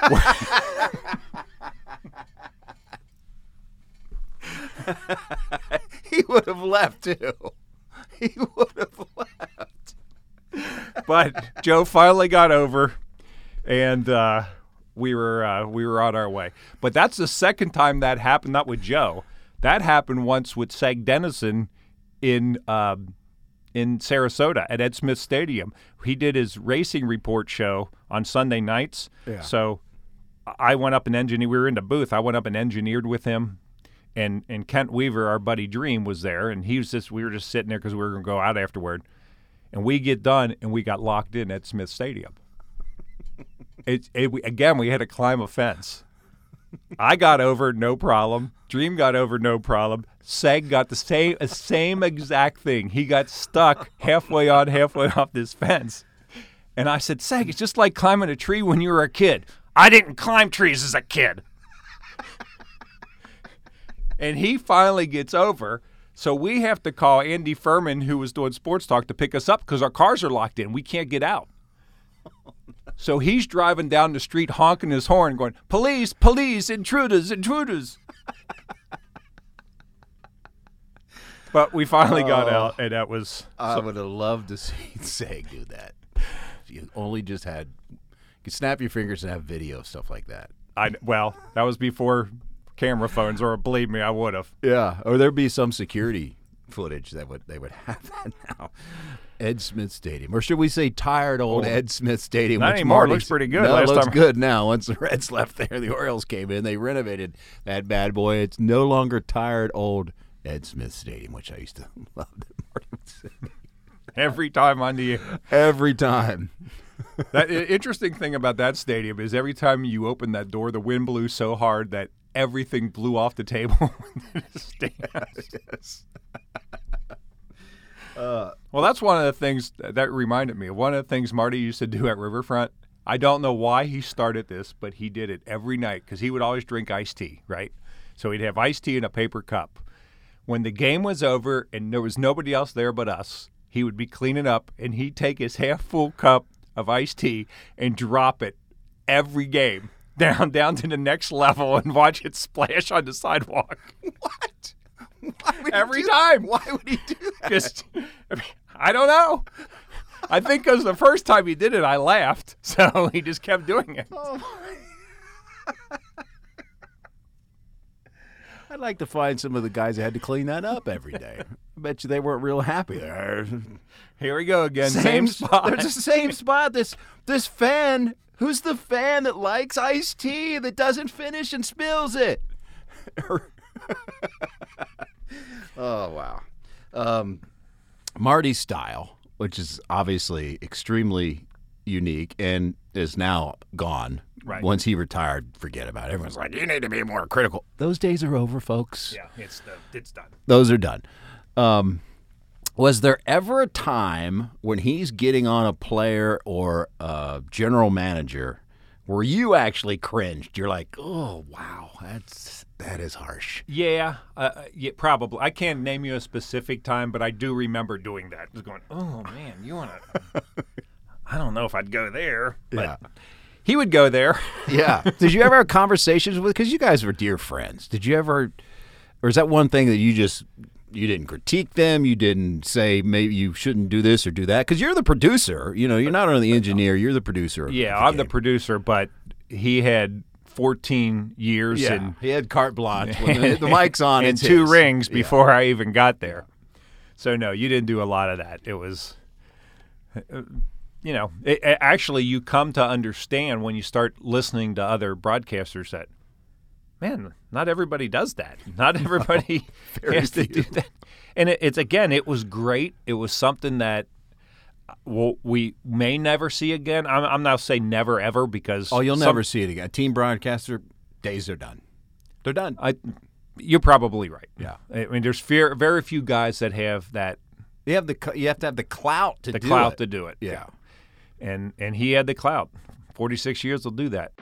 Speaker 2: He would have left, too. He would have left.
Speaker 4: But Joe finally got over, and uh, we were uh, we were on our way. But that's the second time that happened. Not with Joe. That happened once with Seg Dennison in uh, in Sarasota at Ed Smith Stadium. He did his racing report show on Sunday nights.
Speaker 2: Yeah.
Speaker 4: So I went up and engineered. We were in the booth. I went up and engineered with him. And and Kent Weaver, our buddy Dream, was there, and he was just we were just sitting there because we were going to go out afterward. And we get done, and we got locked in at Smith Stadium. It, it we, again, we had to climb a fence. I got over, no problem. Dream got over, no problem. Seg got the same same exact thing. He got stuck halfway on, halfway off this fence. And I said, Seg, it's just like climbing a tree when you were a kid. I didn't climb trees as a kid. And he finally gets over. So we have to call Andy Furman, who was doing Sports Talk, to pick us up because our cars are locked in. We can't get out. So he's driving down the street honking his horn going, police, police, intruders, intruders. But we finally got
Speaker 2: Oh.
Speaker 4: out, and that was
Speaker 2: I would have loved to see Seg do that. You only just had, you could snap your fingers and have video of stuff like that.
Speaker 4: I well, that was before camera phones, or believe me, I would have.
Speaker 2: Yeah, or there'd be some security footage that would they would have that now. Ed Smith Stadium, or should we say tired old
Speaker 4: Oh.
Speaker 2: Ed Smith Stadium?
Speaker 4: Not
Speaker 2: which
Speaker 4: anymore. It
Speaker 2: Marty's-
Speaker 4: looks pretty good.
Speaker 2: No,
Speaker 4: Last
Speaker 2: it looks
Speaker 4: time-
Speaker 2: good now. Once the Reds left there, the Orioles came in. They renovated that bad boy. It's no longer tired old Ed Smith Stadium, which I used to love that Marty would say.
Speaker 4: Every time on the air.
Speaker 2: Every time.
Speaker 4: That i- interesting thing about that stadium is every time you opened that door, the wind blew so hard that everything blew off the table.
Speaker 2: Yes.
Speaker 4: Well, that's one of the things that, that reminded me of one of the things Marty used to do at Riverfront. I don't know why he started this, but he did it every night because he would always drink iced tea, right? So he'd have iced tea in a paper cup. When the game was over and there was nobody else there but us, he would be cleaning up and he'd take his half-full cup of iced tea and drop it every game down down to the next level and watch it splash on the sidewalk.
Speaker 2: What? Why would he
Speaker 4: Every
Speaker 2: do-
Speaker 4: time.
Speaker 2: Why would he do that?
Speaker 4: Just, I, mean, I don't know. I think because the first time he did it, I laughed, so he just kept doing it.
Speaker 2: I'd like to find some of the guys that had to clean that up every day. I bet you they weren't real happy there.
Speaker 4: Here we go again. Same,
Speaker 2: Same
Speaker 4: spot.
Speaker 2: There's the same spot. This this fan. Who's the fan that likes iced tea that doesn't finish and spills it? Oh wow. Um, Marty's style, which is obviously extremely unique and is now gone.
Speaker 4: Right.
Speaker 2: Once he retired, forget about it. Everyone's like, you need to be more critical. Those days are over, folks.
Speaker 4: Yeah, it's the, it's done.
Speaker 2: Those are done. Um, was there ever a time when he's getting on a player or a general manager where you actually cringed? You're like, oh, wow, that's that is harsh.
Speaker 4: Yeah, uh, yeah, probably. I can't name you a specific time, but I do remember doing that. Just going, oh man, you want to? I don't know if I'd go there. But
Speaker 2: Yeah.
Speaker 4: he would go there.
Speaker 2: Yeah. Did you ever have conversations with? Because you guys were dear friends. Did you ever, or is that one thing that you just you didn't critique them? You didn't say maybe you shouldn't do this or do that? Because you're the producer. You know, you're not only the engineer. You're the producer. of
Speaker 4: Yeah,
Speaker 2: the
Speaker 4: I'm the
Speaker 2: game.
Speaker 4: producer, but he had fourteen years
Speaker 2: Yeah,
Speaker 4: and
Speaker 2: he had carte blanche. When the, the mic's on,
Speaker 4: and
Speaker 2: it's
Speaker 4: two
Speaker 2: his.
Speaker 4: rings
Speaker 2: Yeah.
Speaker 4: before I even got there. So no, you didn't do a lot of that. It was, uh, you know, it, it- actually you come to understand when you start listening to other broadcasters that, man, not everybody does that. Not everybody
Speaker 2: very
Speaker 4: has to
Speaker 2: few.
Speaker 4: do that. And it, it's again, it was great. It was something that. Well, we may never see again. I'm, I'm not saying never ever because
Speaker 2: Oh, you'll
Speaker 4: some-
Speaker 2: never see it again. Team broadcaster days are done. They're done.
Speaker 4: I, you're probably right.
Speaker 2: Yeah.
Speaker 4: I mean, there's fear, very few guys that have that
Speaker 2: You have the cl- you have to have the clout to
Speaker 4: the
Speaker 2: do
Speaker 4: clout
Speaker 2: it.
Speaker 4: to do it.
Speaker 2: Yeah.
Speaker 4: And and he had the clout. forty-six years will do that.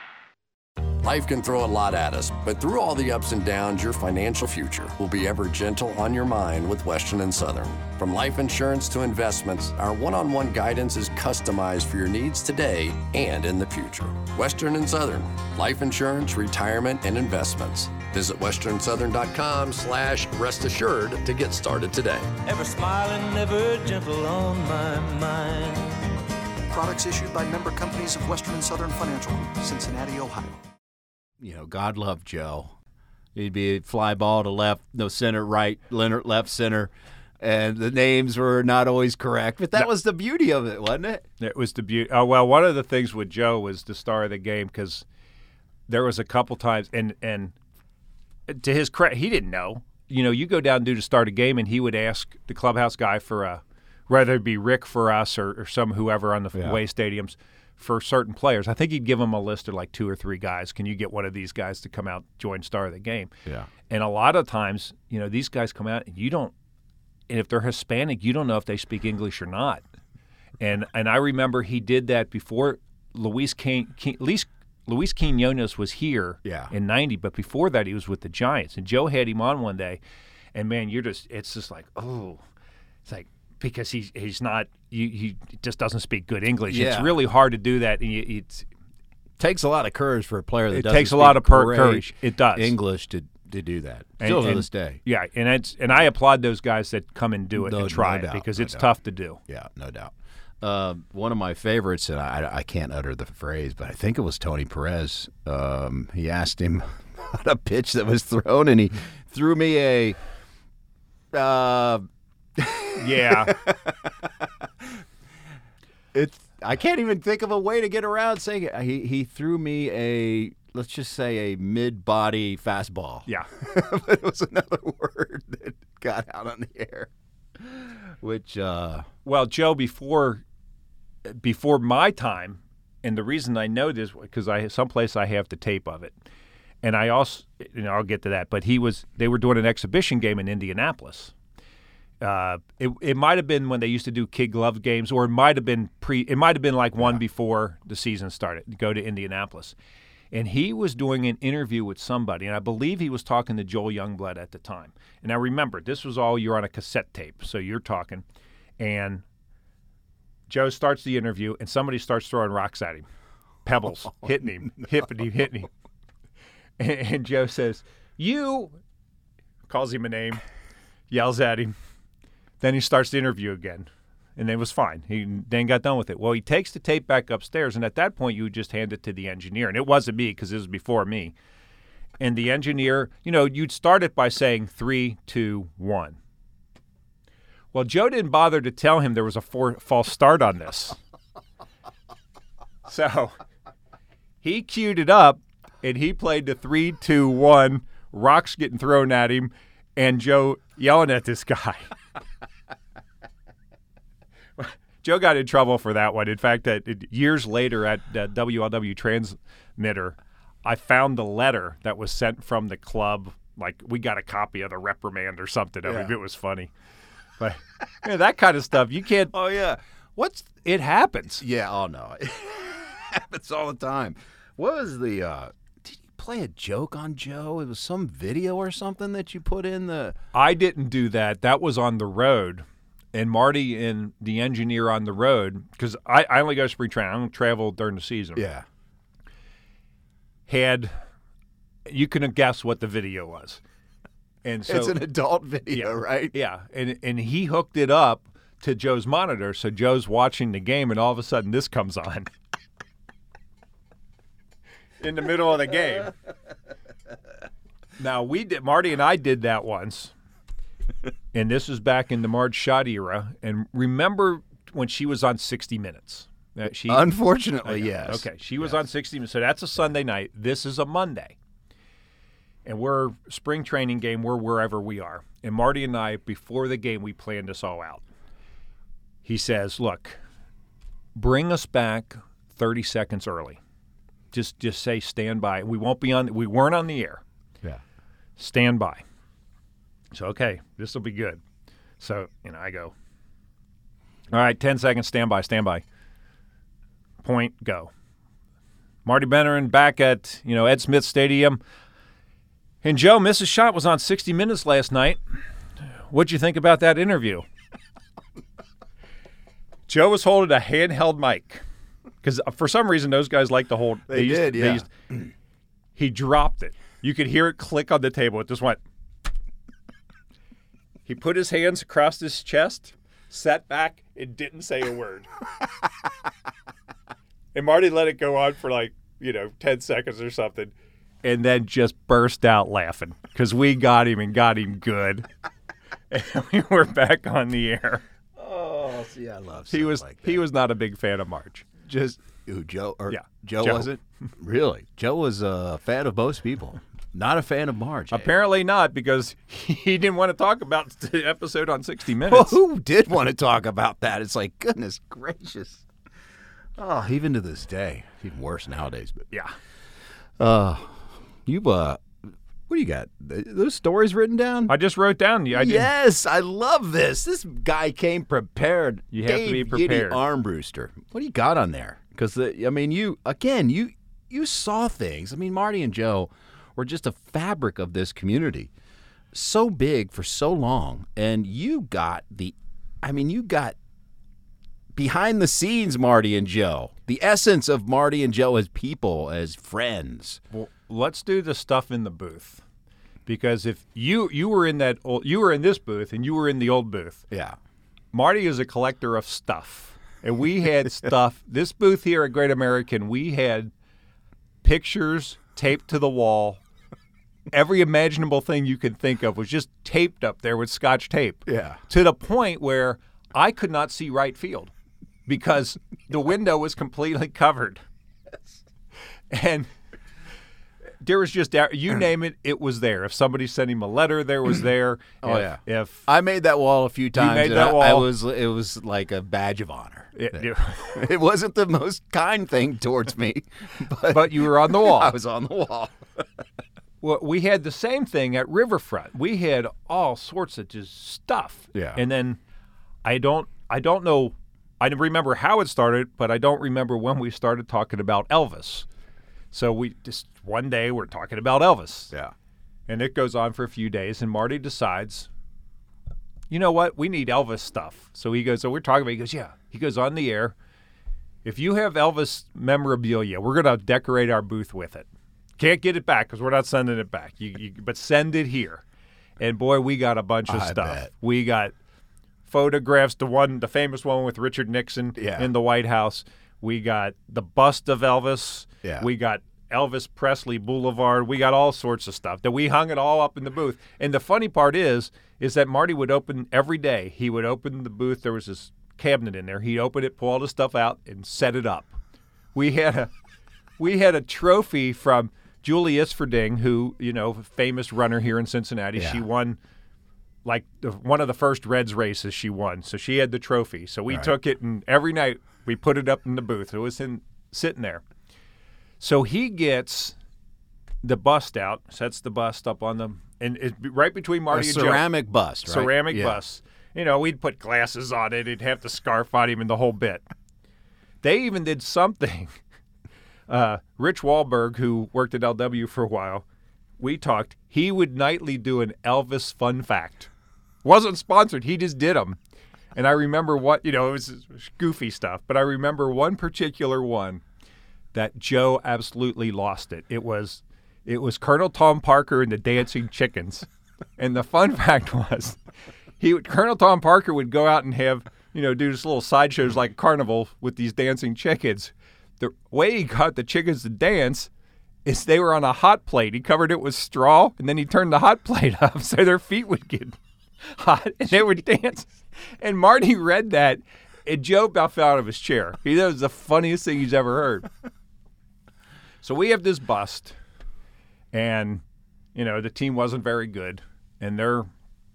Speaker 5: Life can throw a lot at us, but through all the ups and downs, your financial future will be ever gentle on your mind with Western and Southern. From life insurance to investments, our one-on-one guidance is customized for your needs today and in the future. Western and Southern, life insurance, retirement, and investments. Visit western southern dot com slash rest assured to get started today.
Speaker 6: Ever smiling, ever gentle on my mind.
Speaker 7: Products issued by member companies of Western and Southern Financial Group, Cincinnati, Ohio.
Speaker 2: You know, God love Joe. He'd be a fly ball to left, no center, right, Leonard left, center, and the names were not always correct. But that was the beauty of it, wasn't it?
Speaker 4: It was the beauty. Oh, well, one of the things with Joe was the star of the game because there was a couple times, and and to his credit, he didn't know. You know, you go down and do the start of game, and he would ask the clubhouse guy for a, whether it be Rick for us or, or some whoever on the
Speaker 2: Yeah.
Speaker 4: away stadiums for certain players. I think he'd give them a list of like two or three guys. Can you get one of these guys to come out join star of the game?
Speaker 2: Yeah.
Speaker 4: And a lot of times, you know, these guys come out and you don't, and if they're Hispanic, you don't know if they speak English or not. And and I remember he did that before Luis King, King Luis, Luis Quinones was here
Speaker 2: Yeah.
Speaker 4: in ninety, but before that he was with the Giants. And Joe had him on one day, and man, you're just it's just like, oh, it's like because he's he's not he, he just doesn't speak good English.
Speaker 2: Yeah.
Speaker 4: It's really hard to do that, and you, it's
Speaker 2: Takes a lot of courage for a player that
Speaker 4: It
Speaker 2: doesn't
Speaker 4: takes a lot
Speaker 2: speak
Speaker 4: of per-
Speaker 2: great
Speaker 4: courage. It does.
Speaker 2: English to to do that.
Speaker 4: And-
Speaker 2: Still to
Speaker 4: and-
Speaker 2: this day.
Speaker 4: Yeah, and it's and I applaud those guys that come and do it
Speaker 2: No-
Speaker 4: and try
Speaker 2: no doubt,
Speaker 4: it because
Speaker 2: no
Speaker 4: it's
Speaker 2: doubt.
Speaker 4: tough to do.
Speaker 2: Yeah, no doubt. Uh, one of my favorites, and I, I can't utter the phrase, but I think it was Tony Perez. Um, he asked him about a pitch that was thrown, and he threw me a. Uh,
Speaker 4: Yeah,
Speaker 2: it's I can't even think of a way to get around saying it. He he threw me a let's just say, a mid-body fastball.
Speaker 4: Yeah.
Speaker 2: But it was another word that got out on the air, which uh,
Speaker 4: well, Joe, before before my time, and the reason I know this because I someplace I have the tape of it, and I also, you know, I'll get to that. But he was they were doing an exhibition game in Indianapolis. Uh, it it might have been when they used to do kid glove games, or it might have been pre. It might have been like one yeah. before the season started. To go to Indianapolis, and he was doing an interview with somebody, and I believe he was talking to Joel Youngblood at the time. And now remember, this was all you're on a cassette tape, so you're talking, and Joe starts the interview, and somebody starts throwing rocks at him, pebbles, oh, hitting him, no. hitting him, hitting him, and, and Joe says, "You," calls him a name, yells at him. Then he starts the interview again, and it was fine. He then got done with it. Well, he takes the tape back upstairs, and at that point, you would just hand it to the engineer. And it wasn't me because it was before me. And the engineer, you know, you'd start it by saying three, two, one. Well, Joe didn't bother to tell him there was a four, false start on this. So he queued it up, and he played the three, two, one, rocks getting thrown at him, and Joe yelling at this guy. Joe got in trouble for that one. In fact, that it, years later at uh, W L W Transmitter, I found the letter that was sent from the club. Like, we got a copy of the reprimand or something. I
Speaker 2: yeah.
Speaker 4: mean, it was funny. But you know, that kind of stuff, you can't.
Speaker 2: Oh, yeah.
Speaker 4: What's it happens.
Speaker 2: Yeah, oh, no. It happens all the time. What was the uh, – did you play a joke on Joe? It was some video or something that you put in the –
Speaker 4: I didn't do that. That was on the road. And Marty and the engineer on the road, because I, I only go to spring training. I don't travel during the season.
Speaker 2: Yeah.
Speaker 4: Had – you can guess what the video was. And so,
Speaker 2: it's an adult video,
Speaker 4: yeah,
Speaker 2: right?
Speaker 4: Yeah. And and he hooked it up to Joe's monitor, so Joe's watching the game, and all of a sudden this comes on in the middle of the game. Now, we did – Marty and I did that once. And this was back in the Marge Schott era. And remember when she was on sixty minutes? Uh, she,
Speaker 2: Unfortunately,
Speaker 4: okay,
Speaker 2: yes.
Speaker 4: Okay, she was
Speaker 2: yes.
Speaker 4: on sixty minutes. So that's a Sunday night. This is a Monday. And we're spring training game. We're wherever we are. And Marty and I, before the game, we planned this all out. He says, look, bring us back thirty seconds early. Just just say stand by. We won't be on – we weren't on the air.
Speaker 2: Yeah.
Speaker 4: Stand by. So, okay, this will be good. So, you know, I go, all right, ten seconds, stand by, stand by. Point, go. Marty Bennerin back at, you know, Ed Smith Stadium. And Joe, Missus Schott was on sixty minutes last night. What'd you think about that interview? Joe was holding a handheld mic because for some reason those guys like to hold.
Speaker 2: They, they did,
Speaker 4: used,
Speaker 2: yeah.
Speaker 4: They used, he dropped it. You could hear it click on the table. It just went. He put his hands across his chest, sat back, and didn't say a word. And Marty let it go on for like, you know, ten seconds or something, and then just burst out laughing because we got him and got him good. And we were back on the air.
Speaker 2: Oh, see, I love
Speaker 4: he was
Speaker 2: like that.
Speaker 4: He was not a big fan of Marge.
Speaker 2: Just who, Joe? Or
Speaker 4: yeah,
Speaker 2: Joe,
Speaker 4: Joe
Speaker 2: wasn't? Really? Joe was a fan of most people. Not a fan of Marge.
Speaker 4: Apparently not, because he didn't want to talk about the episode on sixty minutes.
Speaker 2: Well, who did want to talk about that? It's like, goodness gracious. Oh, even to this day. Even worse nowadays. But
Speaker 4: yeah.
Speaker 2: Uh, you, uh, what do you got? Those stories written down?
Speaker 4: I just wrote down. I
Speaker 2: yes, I love this. This guy came prepared.
Speaker 4: You have
Speaker 2: Dave
Speaker 4: to be prepared.
Speaker 2: Yiddy Armbruster. What do you got on there? Because, I mean, you, again, you you saw things. I mean, Marty and Joe were just a fabric of this community. So big for so long. And you got the, I mean, you got behind the scenes Marty and Joe. The essence of Marty and Joe as people, as friends.
Speaker 4: Well, let's do the stuff in the booth. Because if you you were in that old, you were in this booth and you were in the old booth.
Speaker 2: Yeah.
Speaker 4: Marty is a collector of stuff. And we had stuff. This booth here at Great American, we had pictures taped to the wall. Every imaginable thing you could think of was just taped up there with Scotch tape.
Speaker 2: Yeah.
Speaker 4: To the point where I could not see right field because the window was completely covered. Yes. And there was just you name it, it was there. If somebody sent him a letter, there was there.
Speaker 2: Oh
Speaker 4: if,
Speaker 2: yeah.
Speaker 4: If
Speaker 2: I made that wall a few times,
Speaker 4: made
Speaker 2: and
Speaker 4: that
Speaker 2: I,
Speaker 4: wall.
Speaker 2: I was it was like a badge of honor.
Speaker 4: it, it-
Speaker 2: It wasn't the most kind thing towards me, but,
Speaker 4: but you were on the wall.
Speaker 2: I was on the wall.
Speaker 4: Well, we had the same thing at Riverfront. We had all sorts of just stuff.
Speaker 2: Yeah.
Speaker 4: And then I don't I don't know I remember how it started, but I don't remember when we started talking about Elvis. So we just one day we're talking about Elvis.
Speaker 2: Yeah.
Speaker 4: And it goes on for a few days, and Marty decides, you know what, we need Elvis stuff. So he goes, so we're talking about, he goes, yeah. He goes on the air, if you have Elvis memorabilia, we're going to decorate our booth with it. Can't get it back because we're not sending it back. You, you, but send it here. And boy, we got a bunch of
Speaker 2: I
Speaker 4: stuff.
Speaker 2: bet.
Speaker 4: We got photographs, the one, the famous one with Richard Nixon
Speaker 2: Yeah.
Speaker 4: in the White House. We got the bust of Elvis.
Speaker 2: Yeah.
Speaker 4: We got Elvis Presley Boulevard. We got all sorts of stuff that we hung it all up in the booth. And the funny part is, is that Marty would open every day. He would open the booth. There was this cabinet in there. He'd open it, pull all the stuff out, and set it up. We had a, we had a trophy from Julie Isfording, who, you know, famous runner here in Cincinnati.
Speaker 2: Yeah.
Speaker 4: She won like the, one of the first Reds races she won. So she had the trophy. So we
Speaker 2: Right.
Speaker 4: took it, and every night we put it up in the booth. It was in sitting there. So he gets the bust out, sets the bust up on the, and it's right between
Speaker 2: A
Speaker 4: Marty and Joe.
Speaker 2: ceramic bust, right?
Speaker 4: Ceramic
Speaker 2: Yeah.
Speaker 4: bust. You know, we'd put glasses on it. He'd have the scarf on him and the whole bit. They even did something. Uh, Rich Wahlberg, who worked at L W for a while, we talked. He would nightly do an Elvis fun fact. Wasn't sponsored. He just did them. And I remember what, you know, it was goofy stuff. But I remember one particular one that Joe absolutely lost it. It was, it was Colonel Tom Parker and the Dancing Chickens. And the fun fact was, he would, Colonel Tom Parker would go out and have, you know, do this little sideshows like carnival with these dancing chickens. The way he got the chickens to dance is they were on a hot plate. He covered it with straw, and then he turned the hot plate up so their feet would get hot, and they would dance. And Marty read that, and Joe about fell out of his chair. He that was the funniest thing he's ever heard. So we have this bust, and, you know, the team wasn't very good, and they're,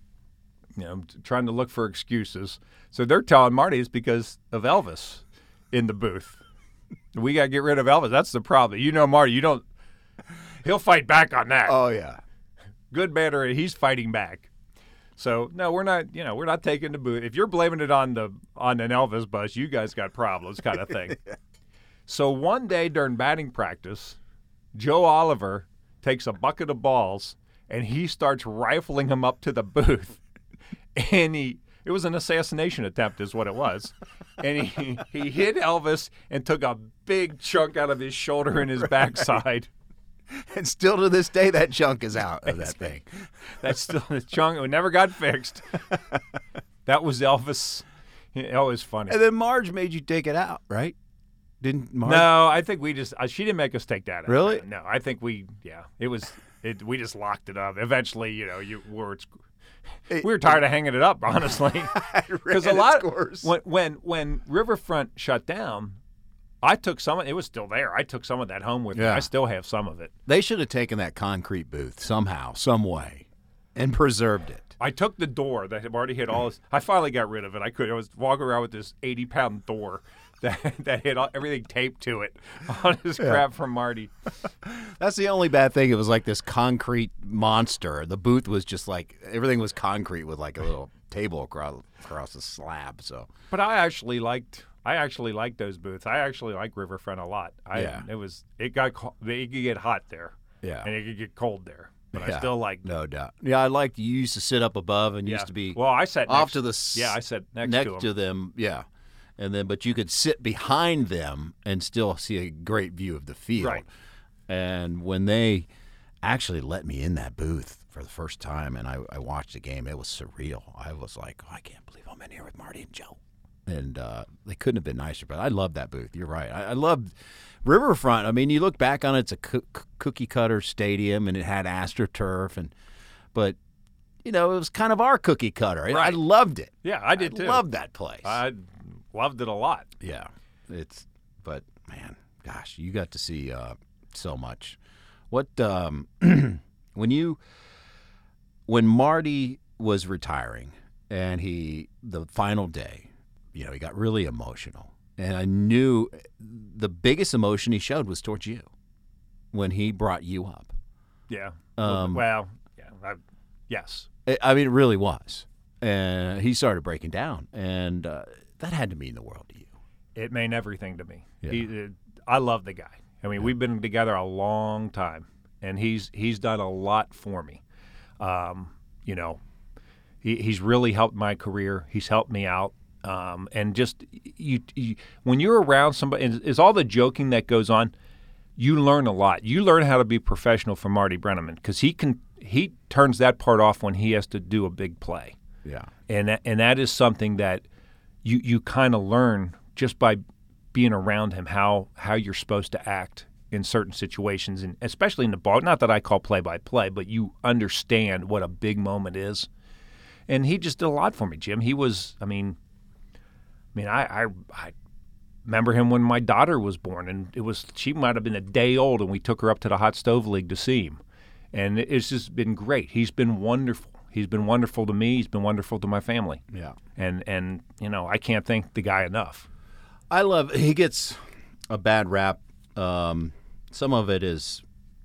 Speaker 4: you know, trying to look for excuses. So they're telling Marty it's because of Elvis in the booth. We got to get rid of Elvis. That's the problem. You know, Marty, you don't – he'll fight back on that.
Speaker 2: Oh yeah.
Speaker 4: Good, bad, or he's fighting back. So, no, we're not – you know, we're not taking the booth. If you're blaming it on the on an Elvis bus, you guys got problems kind of thing. So one day during batting practice, Joe Oliver takes a bucket of balls, and he starts rifling them up to the booth. And he – it was an assassination attempt is what it was. And he, he hit Elvis and took a big chunk out of his shoulder and his backside.
Speaker 2: And still to this day, that chunk is out of that thing.
Speaker 4: That's still the chunk. It never got fixed. That was Elvis. That was funny.
Speaker 2: And then Marge made you take it out, right? Didn't Marge?
Speaker 4: No, I think we just, uh, she didn't make us take that out.
Speaker 2: Really?
Speaker 4: No, I think we, yeah, it was, it, we just locked it up. Eventually, you know, you were, we were tired of hanging it up, honestly. Because a lot of, when, when, when Riverfront shut down, I took some of it was still there. I took some of that home with me.
Speaker 2: Yeah.
Speaker 4: I still have some of it.
Speaker 2: They should have taken that concrete booth somehow, some way, and preserved it.
Speaker 4: I took the door that had already had all this. I finally got rid of it. I could. I was walking around with this eighty pound door that that had all, everything taped to it. All this crap from Marty.
Speaker 2: That's the only bad thing. It was like this concrete monster. The booth was just like everything was concrete with like a little table across across the slab. So,
Speaker 4: But I actually liked. I actually liked those booths. I actually like Riverfront a lot. I,
Speaker 2: Yeah.
Speaker 4: It was. It got. co- It could get hot there.
Speaker 2: yeah,
Speaker 4: And it could get cold there. But
Speaker 2: Yeah.
Speaker 4: I still like.
Speaker 2: no doubt. Yeah, I liked. You used to sit up above and
Speaker 4: Yeah.
Speaker 2: used to be
Speaker 4: Well, I sat
Speaker 2: off
Speaker 4: next,
Speaker 2: to the s-
Speaker 4: Yeah, I sat next,
Speaker 2: next
Speaker 4: to him.
Speaker 2: them. Yeah, and then but you could sit behind them and still see a great view of the field.
Speaker 4: Right.
Speaker 2: And when they actually let me in that booth for the first time, and I, I watched the game, it was surreal. I was like, oh, I can't believe I'm in here with Marty and Joe. And uh, they couldn't have been nicer. But I love that booth. You're right. I, I love Riverfront. I mean, you look back on it, it's a coo- cookie cutter stadium, and it had AstroTurf, and but you know it was kind of our cookie cutter. I- I
Speaker 4: Right.
Speaker 2: loved it.
Speaker 4: Yeah, I did too.
Speaker 2: Loved that place.
Speaker 4: I loved it a lot.
Speaker 2: Yeah, it's but man, gosh, you got to see uh, so much What um, when you when Marty was retiring and he the final day, you know, he got really emotional, and I knew the biggest emotion he showed was towards you when he brought you up.
Speaker 4: Yeah.
Speaker 2: Um,
Speaker 4: well, yeah. I, yes.
Speaker 2: I mean, it really was, and he started breaking down, and uh, that had to mean the world to you.
Speaker 4: It meant everything to me.
Speaker 2: Yeah.
Speaker 4: He, it, I love the guy. I mean, yeah. we've been together a long time, and he's he's done a lot for me. Um, you know, he, he's really helped my career. He's helped me out, um, and just you, you when you're around somebody, is, is all the joking that goes on. You learn a lot. You learn how to be professional from Marty Brennaman because he can he turns that part off when he has to do a big play.
Speaker 2: Yeah,
Speaker 4: and that, and that is something that you you kind of learn just by being around him, how how you're supposed to act in certain situations, and especially in the ball. Not that I call play-by-play, but you understand what a big moment is. And he just did a lot for me, Jim. He was, I mean, I mean, I, I, I remember him when my daughter was born, and it was she might have been a day old, and we took her up to the Hot Stove League to see him. And it's just been great. He's been wonderful. He's been wonderful to me. He's been wonderful to my family.
Speaker 2: Yeah.
Speaker 4: And, and you know, I can't thank the guy enough.
Speaker 2: I love – he gets a bad rap. Um, some of it is,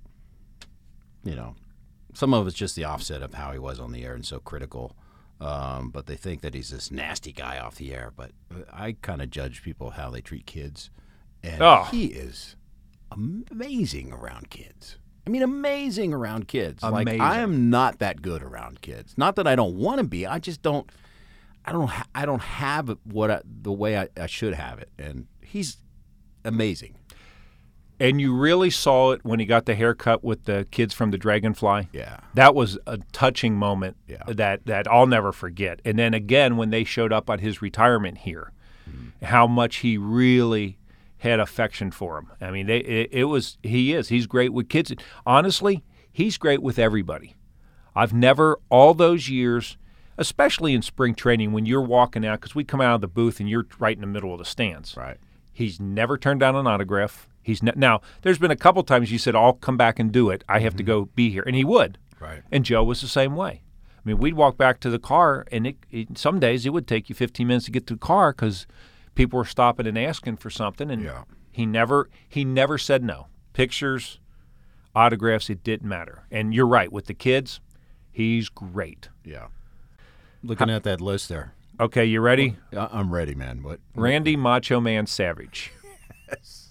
Speaker 2: you know, some of it's just the offset of how he was on the air and so critical. Um, but they think that he's this nasty guy off the air. But I kind of judge people how they treat kids. And
Speaker 4: oh.
Speaker 2: he is amazing around kids. I mean, amazing around kids.
Speaker 4: Amazing.
Speaker 2: Like, I am not that good around kids. Not that I don't want to be. I just don't – I don't ha- I don't have what I, the way I, I should have it, and he's amazing.
Speaker 4: And you really saw it when he got the haircut with the kids from the Dragonfly.
Speaker 2: Yeah,
Speaker 4: that was a touching moment.
Speaker 2: Yeah.
Speaker 4: that that I'll never forget. And then again when they showed up on his retirement here, mm-hmm. how much he really had affection for him. I mean, they it, it was he is he's great with kids. Honestly, he's great with everybody. I've never all those years. Especially in spring training when you're walking out, because we come out of the booth and you're right in the middle of the stands.
Speaker 2: Right.
Speaker 4: He's never turned down an autograph. He's ne- Now, there's been a couple times you said, I'll come back and do it. I have mm-hmm. to go be here. And he would.
Speaker 2: Right.
Speaker 4: And Joe was the same way. I mean, we'd walk back to the car, and it, it, some days it would take you fifteen minutes to get to the car because people were stopping and asking for something. And
Speaker 2: yeah.
Speaker 4: he never he never said no. Pictures, autographs, it didn't matter. And you're right. With the kids, he's great.
Speaker 2: Yeah. Looking at that list there.
Speaker 4: Okay, you ready?
Speaker 2: I'm ready, man. What?
Speaker 4: Randy Macho Man Savage.
Speaker 2: Yes.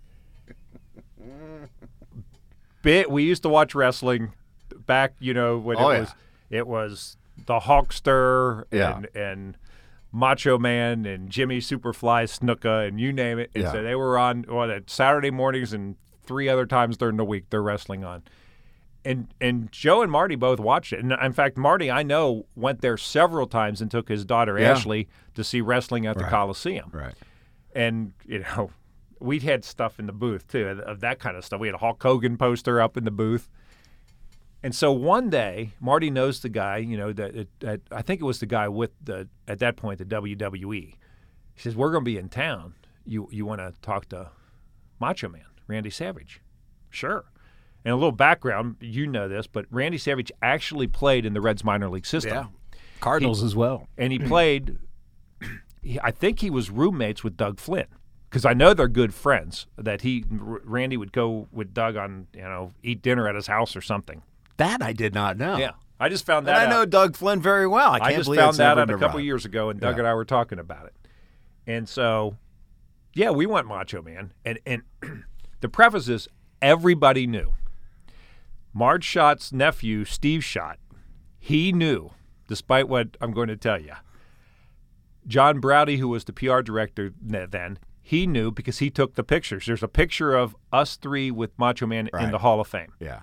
Speaker 4: Bit. We used to watch wrestling back, you know, when
Speaker 2: oh,
Speaker 4: it
Speaker 2: yeah.
Speaker 4: was it was the Hulkster
Speaker 2: yeah.
Speaker 4: and and Macho Man and Jimmy Superfly Snuka and you name it. And
Speaker 2: yeah.
Speaker 4: so they were on what at Saturday mornings and three other times during the week they're wrestling on. And and Joe and Marty both watched it. And in fact, Marty, I know, went there several times and took his daughter,
Speaker 2: yeah.
Speaker 4: Ashley, to see wrestling at the
Speaker 2: right.
Speaker 4: Coliseum.
Speaker 2: Right.
Speaker 4: And, you know, we had stuff in the booth, too, of that kind of stuff. We had a Hulk Hogan poster up in the booth. And so one day, Marty knows the guy, you know, that, that I think it was the guy with, the at that point, the W W E. He says, we're going to be in town. You, you want to talk to Macho Man, Randy Savage? Sure. And a little background, you know this, but Randy Savage actually played in the Reds minor league system.
Speaker 2: Yeah, Cardinals
Speaker 4: he,
Speaker 2: as well.
Speaker 4: And he played, he, I think he was roommates with Doug Flynn, because I know they're good friends, that he, Randy would go with Doug on, you know, eat dinner at his house or something.
Speaker 2: That I did not know.
Speaker 4: Yeah, I just found that
Speaker 2: and I
Speaker 4: out.
Speaker 2: know Doug Flynn very well. I, can't
Speaker 4: I just
Speaker 2: believe
Speaker 4: found
Speaker 2: it's
Speaker 4: that
Speaker 2: never
Speaker 4: out a
Speaker 2: been
Speaker 4: couple
Speaker 2: brought.
Speaker 4: years ago, and Doug
Speaker 2: yeah.
Speaker 4: and I were talking about it. And so, yeah, we went Macho Man. And, and the preface is, everybody knew. Marge Schott's nephew, Steve Schott, he knew, despite what I'm going to tell you. John Browdy, who was the P R director then, he knew because he took the pictures. There's a picture of us three with Macho Man
Speaker 2: right.
Speaker 4: in the Hall of Fame.
Speaker 2: Yeah.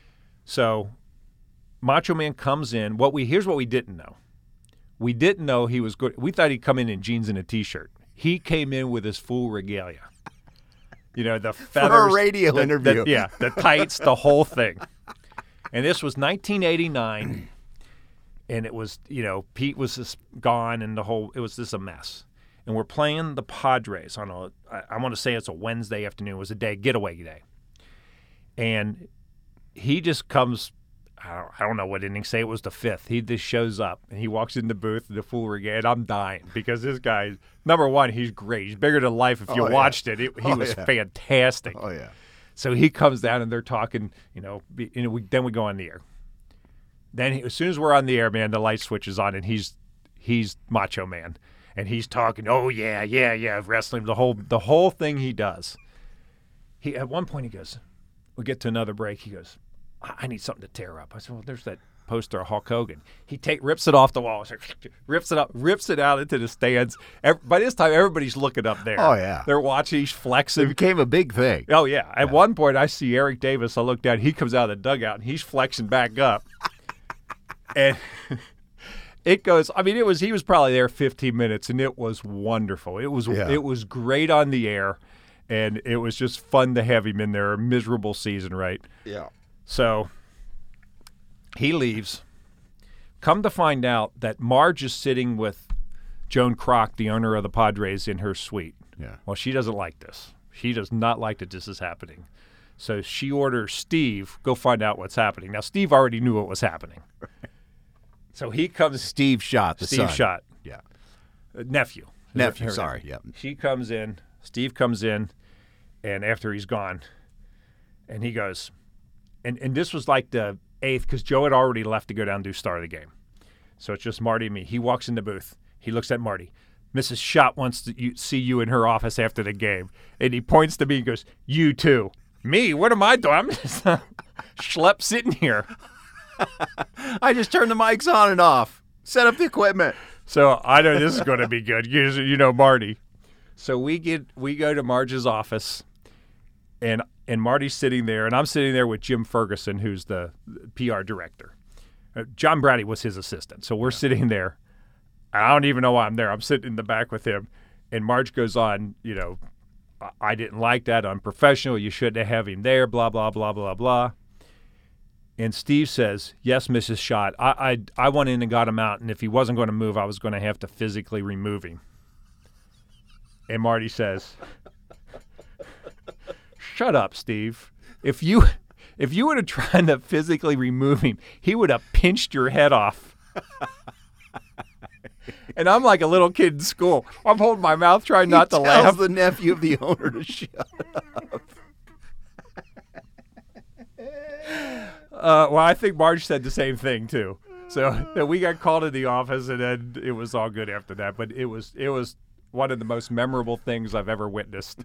Speaker 4: So Macho Man comes in. What we Here's what we didn't know. We didn't know he was good. We thought he'd come in in jeans and a T-shirt. He came in with his full regalia. You know, the feathers.
Speaker 2: For a radio
Speaker 4: the,
Speaker 2: interview.
Speaker 4: The, yeah, the tights, the whole thing. And this was nineteen eighty-nine, and it was, you know, Pete was just gone, and the whole, it was just a mess. And we're playing the Padres on a, I, I want to say it's a Wednesday afternoon. It was a day, getaway day. And he just comes. I don't, I don't know what inning. Say it was the fifth. He just shows up and he walks in the booth in the full regalia. And I'm dying because this guy, number one, he's great. He's bigger than life. If you
Speaker 2: Oh, yeah.
Speaker 4: watched it, it he
Speaker 2: Oh,
Speaker 4: was
Speaker 2: yeah.
Speaker 4: fantastic.
Speaker 2: Oh yeah.
Speaker 4: So he comes down and they're talking. You know, be, you know we, then we go on the air. Then he, as soon as we're on the air, man, the light switches on and he's he's Macho Man, and he's talking. Oh yeah, yeah, yeah, wrestling. The whole the whole thing he does. He at one point he goes, we get to another break. He goes, I, I need something to tear up. I said, well, there's that poster of Hulk Hogan. He take rips it off the wall, rips it up, rips it out into the stands. Every, by this time, everybody's looking up there.
Speaker 2: Oh, yeah.
Speaker 4: They're watching. He's flexing.
Speaker 2: It became a big thing.
Speaker 4: Oh yeah. At one point, I see Eric Davis. I look down. He comes out of the dugout and he's flexing back up, and it goes. I mean, it was. He was probably there fifteen minutes, and it was wonderful. It was.
Speaker 2: Yeah.
Speaker 4: It was great on the air, and it was just fun to have him in there. A miserable season, right?
Speaker 2: Yeah.
Speaker 4: So he leaves. Come to find out that Marge is sitting with Joan Kroc, the owner of the Padres, in her suite.
Speaker 2: Yeah.
Speaker 4: Well, she doesn't like this. She does not like that this is happening. So she orders Steve, go find out what's happening. Now, Steve already knew what was happening. So he comes.
Speaker 2: Steve Schott, the
Speaker 4: Steve
Speaker 2: son.
Speaker 4: Schott.
Speaker 2: Yeah.
Speaker 4: Uh, nephew.
Speaker 2: Nephew,
Speaker 4: Her-
Speaker 2: sorry, yep.
Speaker 4: She comes in, Steve comes in, and after he's gone, and he goes, and, and this was like the eighth, because Joe had already left to go down and do start of the game. So it's just Marty and me. He walks in the booth. He looks at Marty. Missus Schott wants to you, see you in her office after the game. And he points to me and goes, you too. Me? What am I doing? I'm just uh, schlep sitting here.
Speaker 2: I just turned the mics on and off. Set up the equipment.
Speaker 4: So I know this is going to be good. You, you know Marty. So we get we go to Marge's office, and and Marty's sitting there, and I'm sitting there with Jim Ferguson, who's the P R director. Uh, John Brady was his assistant. So we're sitting there. I don't even know why I'm there. I'm sitting in the back with him, and Marge goes on, you know, I, I didn't like that, unprofessional. You shouldn't have him there. Blah blah blah blah blah. And Steve says, yes, Missus Schott, I, I I went in and got him out, and if he wasn't going to move, I was going to have to physically remove him. And Marty says, shut up, Steve. If you if you would have tried to physically remove him, he would have pinched your head off. And I'm like a little kid in school. I'm holding my mouth trying not to
Speaker 2: He
Speaker 4: laugh.
Speaker 2: tells the nephew of the owner to shut up.
Speaker 4: Uh, well, I think Marge said the same thing too. So then we got called to the office, and then it was all good after that. But it was it was one of the most memorable things I've ever witnessed.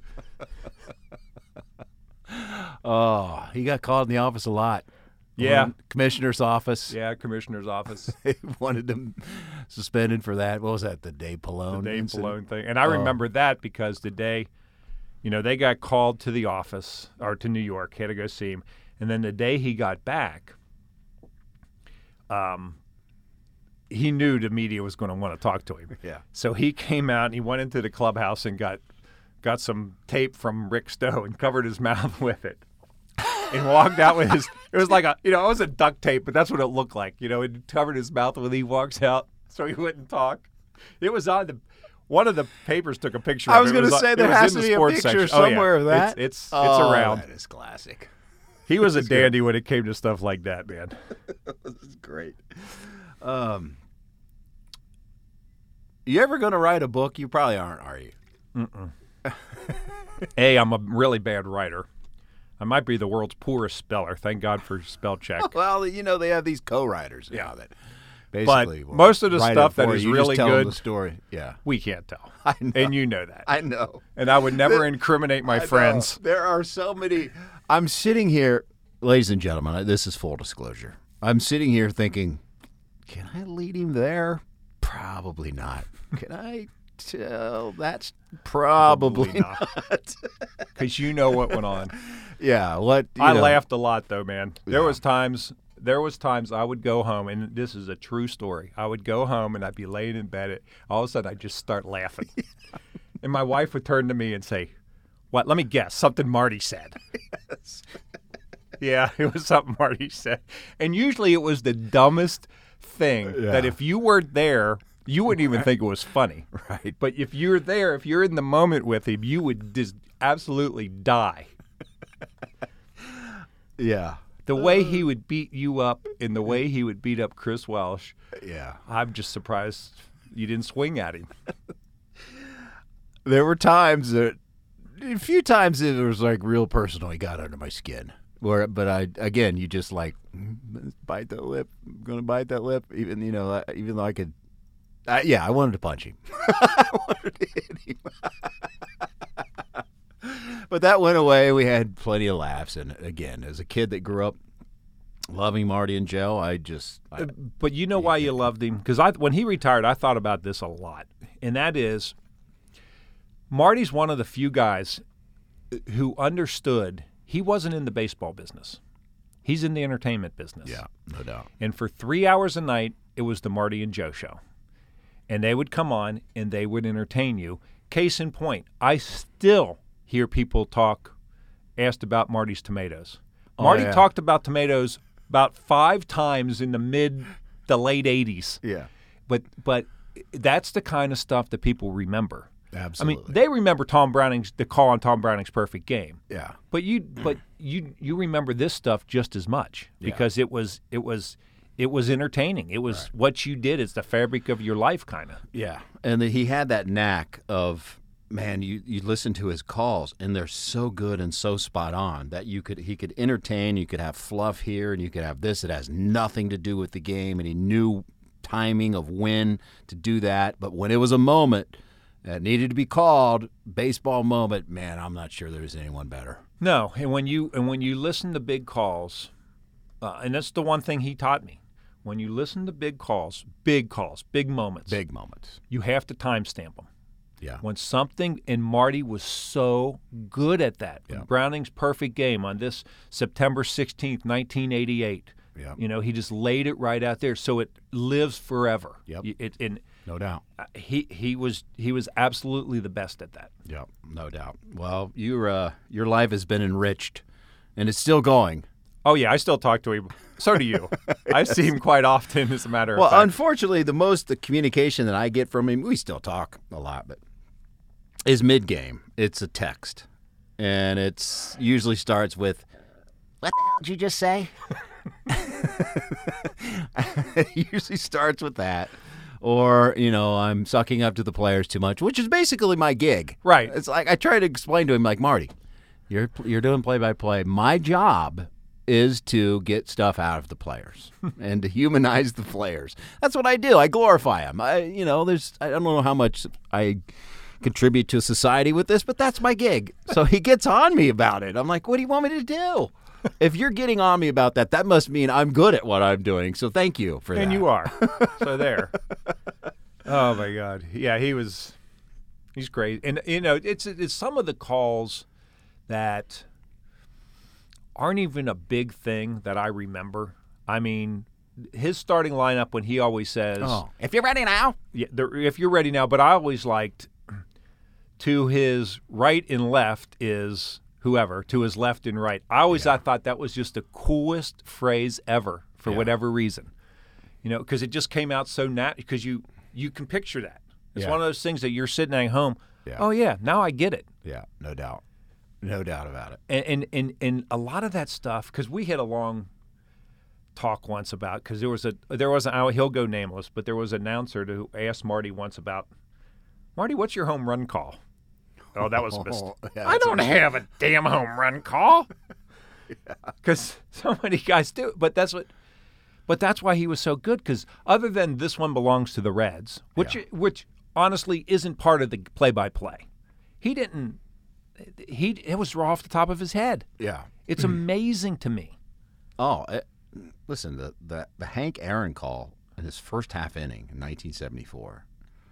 Speaker 2: Oh, he got called in the office a lot.
Speaker 4: Yeah.
Speaker 2: Um, commissioner's office.
Speaker 4: Yeah, commissioner's office,
Speaker 2: They wanted him suspended for that. What was that? The Dave Pallone
Speaker 4: the Dave
Speaker 2: incident?
Speaker 4: Pallone thing, and I
Speaker 2: Oh.
Speaker 4: remember that because the day, you know, they got called to the office or to New York, had to go see him, and then the day he got back, um, he knew the media was going to want to talk to him.
Speaker 2: Yeah.
Speaker 4: So he came out and he went into the clubhouse and got got some tape from Rick Stowe and covered his mouth with it. And walked out with his, it was like a, you know, it wasn't duct tape, but that's what it looked like. You know, it covered his mouth when he walks out so he wouldn't talk. It was on the, one of the papers took a picture
Speaker 2: I
Speaker 4: of
Speaker 2: was
Speaker 4: it.
Speaker 2: going
Speaker 4: It
Speaker 2: to
Speaker 4: was on-
Speaker 2: say
Speaker 4: it
Speaker 2: there
Speaker 4: was
Speaker 2: has
Speaker 4: in
Speaker 2: to
Speaker 4: the
Speaker 2: be a
Speaker 4: sports
Speaker 2: picture
Speaker 4: section. Oh, yeah.
Speaker 2: somewhere of that.
Speaker 4: It's, it's, it's
Speaker 2: Oh,
Speaker 4: around.
Speaker 2: That is classic.
Speaker 4: He was a dandy when it came to stuff like that, man.
Speaker 2: This is great. Um, you ever going to write a book? You probably aren't, are you?
Speaker 4: A, I'm a really bad writer. I might be the world's poorest speller. Thank God for spell check.
Speaker 2: Well, you know, they have these co-writers
Speaker 4: Yeah.
Speaker 2: now that basically will
Speaker 4: most of the
Speaker 2: write it
Speaker 4: stuff that
Speaker 2: for
Speaker 4: is
Speaker 2: you. You just
Speaker 4: really
Speaker 2: tell them
Speaker 4: good-
Speaker 2: the story. Yeah.
Speaker 4: We can't tell.
Speaker 2: I know.
Speaker 4: And you know that.
Speaker 2: I know.
Speaker 4: and I would never incriminate my
Speaker 2: I know.
Speaker 4: friends.
Speaker 2: There are so many. I'm sitting here, ladies and gentlemen, this is full disclosure. I'm sitting here thinking, can I lead him there? Probably not. Can I tell? That's probably,
Speaker 4: Probably not.
Speaker 2: not.
Speaker 4: Because you know what went on.
Speaker 2: Yeah. What? you
Speaker 4: I
Speaker 2: know.
Speaker 4: laughed a lot though, man. There
Speaker 2: Yeah.
Speaker 4: was times there was times I would go home, and this is a true story. I would go home and I'd be laying in bed, and all of a sudden I'd just start laughing. And my wife would turn to me and say, "What? Let me guess. Something Marty said."
Speaker 2: Yes.
Speaker 4: Yeah, it was something Marty said. And usually it was the dumbest thing
Speaker 2: Yeah.
Speaker 4: that if you weren't there, you wouldn't even think it was funny.
Speaker 2: Right.
Speaker 4: But if you're there, if you're in the moment with him, you would just absolutely die.
Speaker 2: Yeah.
Speaker 4: the way he would beat you up and the way he would beat up Chris Welsh.
Speaker 2: Yeah.
Speaker 4: I'm just surprised you didn't swing at him.
Speaker 2: There were times that, a few times it was like real personal. He got under my skin. Where, but I again, you just like bite that lip. I'm gonna bite that lip, even you know, even though I could. I, yeah, I wanted to punch him. I wanted to hit him. But that went away. We had plenty of laughs, and again, as a kid that grew up loving Marty and Joe, I just. I,
Speaker 4: but you know why you loved him? Because I, when he retired, I thought about this a lot, and that is, Marty's one of the few guys who understood he wasn't in the baseball business. He's in the entertainment business.
Speaker 2: Yeah, no doubt.
Speaker 4: And for three hours a night, it was the Marty and Joe show. And they would come on, and they would entertain you. Case in point, I still hear people talk, asked about Marty's tomatoes.
Speaker 2: Oh,
Speaker 4: Marty
Speaker 2: yeah.
Speaker 4: talked about tomatoes about five times in the mid, the late eighties.
Speaker 2: Yeah.
Speaker 4: But but that's the kind of stuff that people remember.
Speaker 2: Absolutely.
Speaker 4: I mean, they remember Tom Browning's the call on Tom Browning's perfect game.
Speaker 2: Yeah.
Speaker 4: But you but you you remember this stuff just as much because yeah. it was it was it was entertaining. It was right. what you did. It's the fabric of your life, kind of.
Speaker 2: Yeah. And the, he had that knack of, man, you, you listen to his calls, and they're so good and so spot on that you could he could entertain, you could have fluff here, and you could have this that has nothing to do with the game, and he knew timing of when to do that. But when it was a moment that needed to be called, baseball moment, man, I'm not sure there's anyone better.
Speaker 4: No, and when you and when you listen to big calls, uh, and that's the one thing he taught me. When you listen to big calls, big calls, big moments,
Speaker 2: big moments,
Speaker 4: you have to timestamp them.
Speaker 2: Yeah.
Speaker 4: When something, and Marty was so good at that.
Speaker 2: Yeah.
Speaker 4: Browning's perfect game on this September sixteenth, nineteen eighty-eight.
Speaker 2: Yeah.
Speaker 4: You know, he just laid it right out there, so it lives forever.
Speaker 2: Yep.
Speaker 4: It, and
Speaker 2: no doubt.
Speaker 4: He he was he was absolutely the best at that.
Speaker 2: Yep. No doubt. Well, your uh, your life has been enriched, and it's still going.
Speaker 4: Oh yeah, I still talk to him. So do you. I see him quite often, as a matter of
Speaker 2: well,
Speaker 4: fact.
Speaker 2: Well, unfortunately, the most the communication that I get from him, we still talk a lot, but is mid-game. It's a text, and it's usually starts with, "What the hell did you just say?" It usually starts with that. Or, you know, I'm sucking up to the players too much, which is basically my gig.
Speaker 4: Right.
Speaker 2: It's like I try to explain to him, like, Marty, you're you're doing play-by-play. My job is to get stuff out of the players and to humanize the players. That's what I do. I glorify them. I, you know, there's I don't know how much I contribute to society with this, but that's my gig. So he gets on me about it. I'm like, what do you want me to do? If you're getting on me about that, that must mean I'm good at what I'm doing. So thank you for that.
Speaker 4: And you are. So there. Oh my God. Yeah, he was. He's great. And you know, it's it's some of the calls that aren't even a big thing that I remember. I mean, his starting lineup when he always says,
Speaker 2: oh, if you're ready now.
Speaker 4: Yeah, the, if you're ready now. But I always liked, to his right and left is whoever, to his left and right. I always yeah. I thought that was just the coolest phrase ever for yeah. whatever reason. You know, because it just came out so nat because you you can picture that. It's
Speaker 2: yeah.
Speaker 4: one of those things that you're sitting at home,
Speaker 2: yeah.
Speaker 4: oh yeah, now I get it.
Speaker 2: Yeah, no doubt. No doubt about it.
Speaker 4: And and and, and a lot of that stuff, because we had a long talk once about, because there was a there was an, he'll go nameless, but there was an announcer who asked Marty once about, Marty, what's your home run call? Oh, that was a mistake.
Speaker 2: Oh, yeah,
Speaker 4: I don't have a damn home run call. Because yeah. so many guys do. But that's what. But that's why he was so good. Because other than this one belongs to the Reds, which
Speaker 2: yeah.
Speaker 4: which honestly isn't part of the play-by-play. He didn't. He it was raw off the top of his head.
Speaker 2: Yeah,
Speaker 4: it's amazing to me.
Speaker 2: Oh, it, listen, the, the the Hank Aaron call in his first half inning in nineteen seventy-four.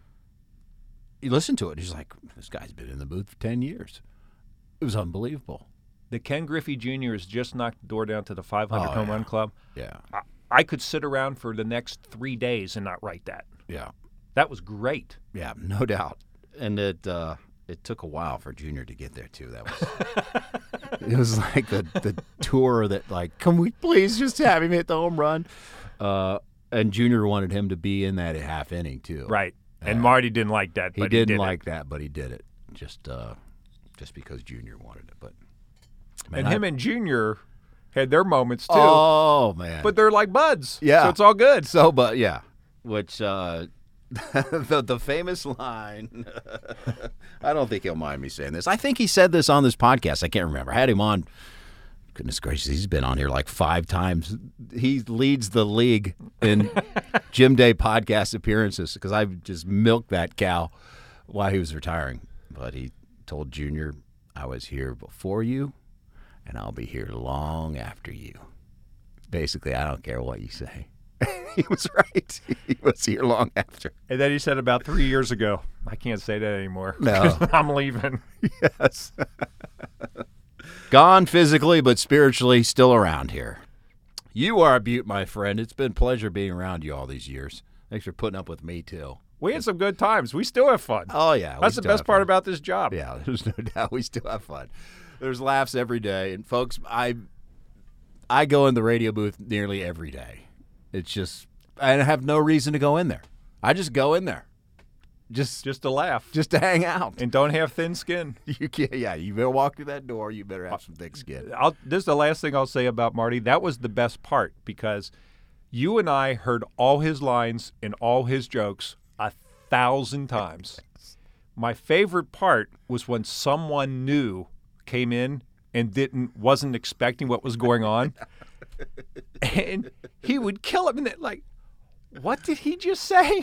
Speaker 2: You listen to it, he's like, this guy's been in the booth for ten years. It was unbelievable.
Speaker 4: The Ken Griffey Junior has just knocked the door down to the five hundred oh, home
Speaker 2: yeah.
Speaker 4: run club.
Speaker 2: Yeah.
Speaker 4: I, I could sit around for the next three days and not write that.
Speaker 2: Yeah.
Speaker 4: That was great.
Speaker 2: Yeah, no doubt. And it uh, it took a while for Junior to get there, too. That was It was like the, the tour that, like, can we please just have him hit the home run? Uh, and Junior wanted him to be in that half inning, too.
Speaker 4: Right. And
Speaker 2: uh,
Speaker 4: Marty didn't like that,
Speaker 2: he
Speaker 4: but
Speaker 2: didn't
Speaker 4: he did
Speaker 2: like
Speaker 4: it.
Speaker 2: that, but he did it just uh, just because Junior wanted it. But man,
Speaker 4: and
Speaker 2: I,
Speaker 4: him and Junior had their moments too.
Speaker 2: Oh man!
Speaker 4: But they're like buds.
Speaker 2: Yeah.
Speaker 4: So it's all good.
Speaker 2: So, but yeah, which uh, the the famous line. I don't think he'll mind me saying this. I think he said this on this podcast. I can't remember. I had him on. Goodness gracious, he's been on here like five times. He leads the league in Jim Day podcast appearances because I've just milked that cow while he was retiring. But he told Junior, I was here before you, and I'll be here long after you. Basically, I don't care what you say. He was right. He was here long after.
Speaker 4: And then he said about three years ago, I can't say that anymore.
Speaker 2: No.
Speaker 4: I'm leaving.
Speaker 2: Yes. Gone physically, but spiritually still around here. You are a beaut, my friend. It's been a pleasure being around you all these years. Thanks for putting up with me, too.
Speaker 4: We had some good times. We still have fun.
Speaker 2: Oh, yeah.
Speaker 4: That's the best part about this job.
Speaker 2: Yeah, there's no doubt we still have fun. There's laughs every day. And, folks, I I go in the radio booth nearly every day. It's just, I have no reason to go in there. I just go in there. Just
Speaker 4: Just to laugh.
Speaker 2: just to hang out.
Speaker 4: And don't have thin skin.
Speaker 2: You can't, yeah, you better walk through that door. You better have some thick skin.
Speaker 4: I'll, this is the last thing I'll say about Marty. That was the best part because you and I heard all his lines and all his jokes a thousand times. My favorite part was when someone new came in and didn't wasn't expecting what was going on, and he would kill him. And it, like, what did he just say?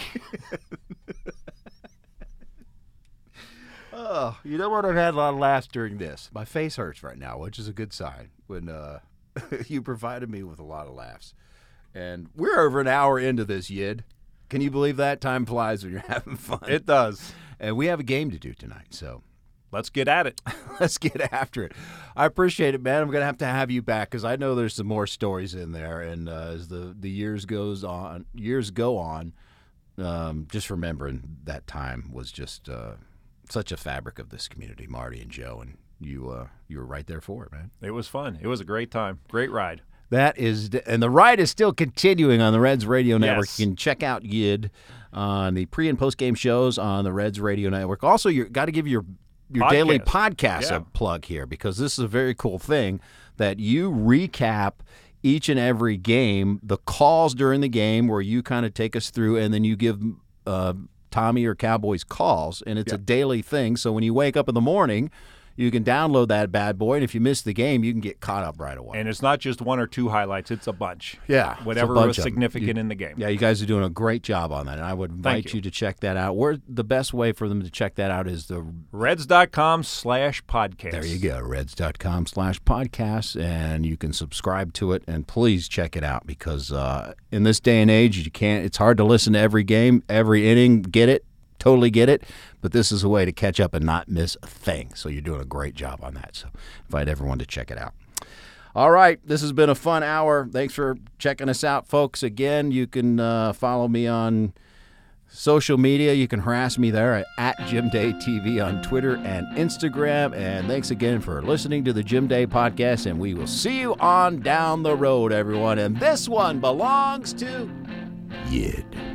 Speaker 2: Oh, you know what? I've had a lot of laughs during this. My face hurts right now, which is a good sign when uh, you provided me with a lot of laughs. And we're over an hour into this, Yid. Can you believe that? Time flies when you're having fun.
Speaker 4: It does.
Speaker 2: And we have a game to do tonight, so
Speaker 4: Let's get at it.
Speaker 2: let's get after it. I appreciate it, man. I'm going to have to have you back because I know there's some more stories in there. And uh, as the, the years goes on, years go on, um, just remembering that time was just uh, such a fabric of this community, Marty and Joe, and you uh, you were right there for it, man.
Speaker 4: It was fun. It was a great time. Great ride.
Speaker 2: That is, and the ride is still continuing on the Reds Radio Network.
Speaker 4: Yes.
Speaker 2: You can check out Yid on the pre and post game shows on the Reds Radio Network. Also, you got to give your your
Speaker 4: Podcast.
Speaker 2: daily podcast
Speaker 4: Yeah.
Speaker 2: a plug here because this is a very cool thing that you recap each and every game, the calls during the game where you kind of take us through, and then you give uh, Tommy or Cowboys calls, and it's a daily thing. So when you wake up in the morning, you can download that bad boy, and if you miss the game, you can get caught up right away.
Speaker 4: And it's not just one or two highlights. It's a bunch.
Speaker 2: Yeah, it's a
Speaker 4: Whatever
Speaker 2: bunch
Speaker 4: was
Speaker 2: of 'em.
Speaker 4: significant
Speaker 2: You-
Speaker 4: in the game.
Speaker 2: Yeah, you guys are doing a great job on that, and I would invite you.
Speaker 4: you.
Speaker 2: to check that out. Where the best way for them to check that out is the
Speaker 4: Reds.com slash podcast.
Speaker 2: there you go, reds.com slash podcast, and you can subscribe to it, and please check it out because uh, in this day and age, you can't. It's hard to listen to every game, every inning, get it, totally get it, but this is a way to catch up and not miss a thing. So you're doing a great job on that. So invite everyone to check it out. All right, this has been a fun hour. Thanks for checking us out, folks. Again, you can uh, follow me on social media. You can harass me there at, at Jim Day T V on Twitter and Instagram. And thanks again for listening to the Jim Day Podcast. And we will see you on down the road, everyone. And this one belongs to Yid.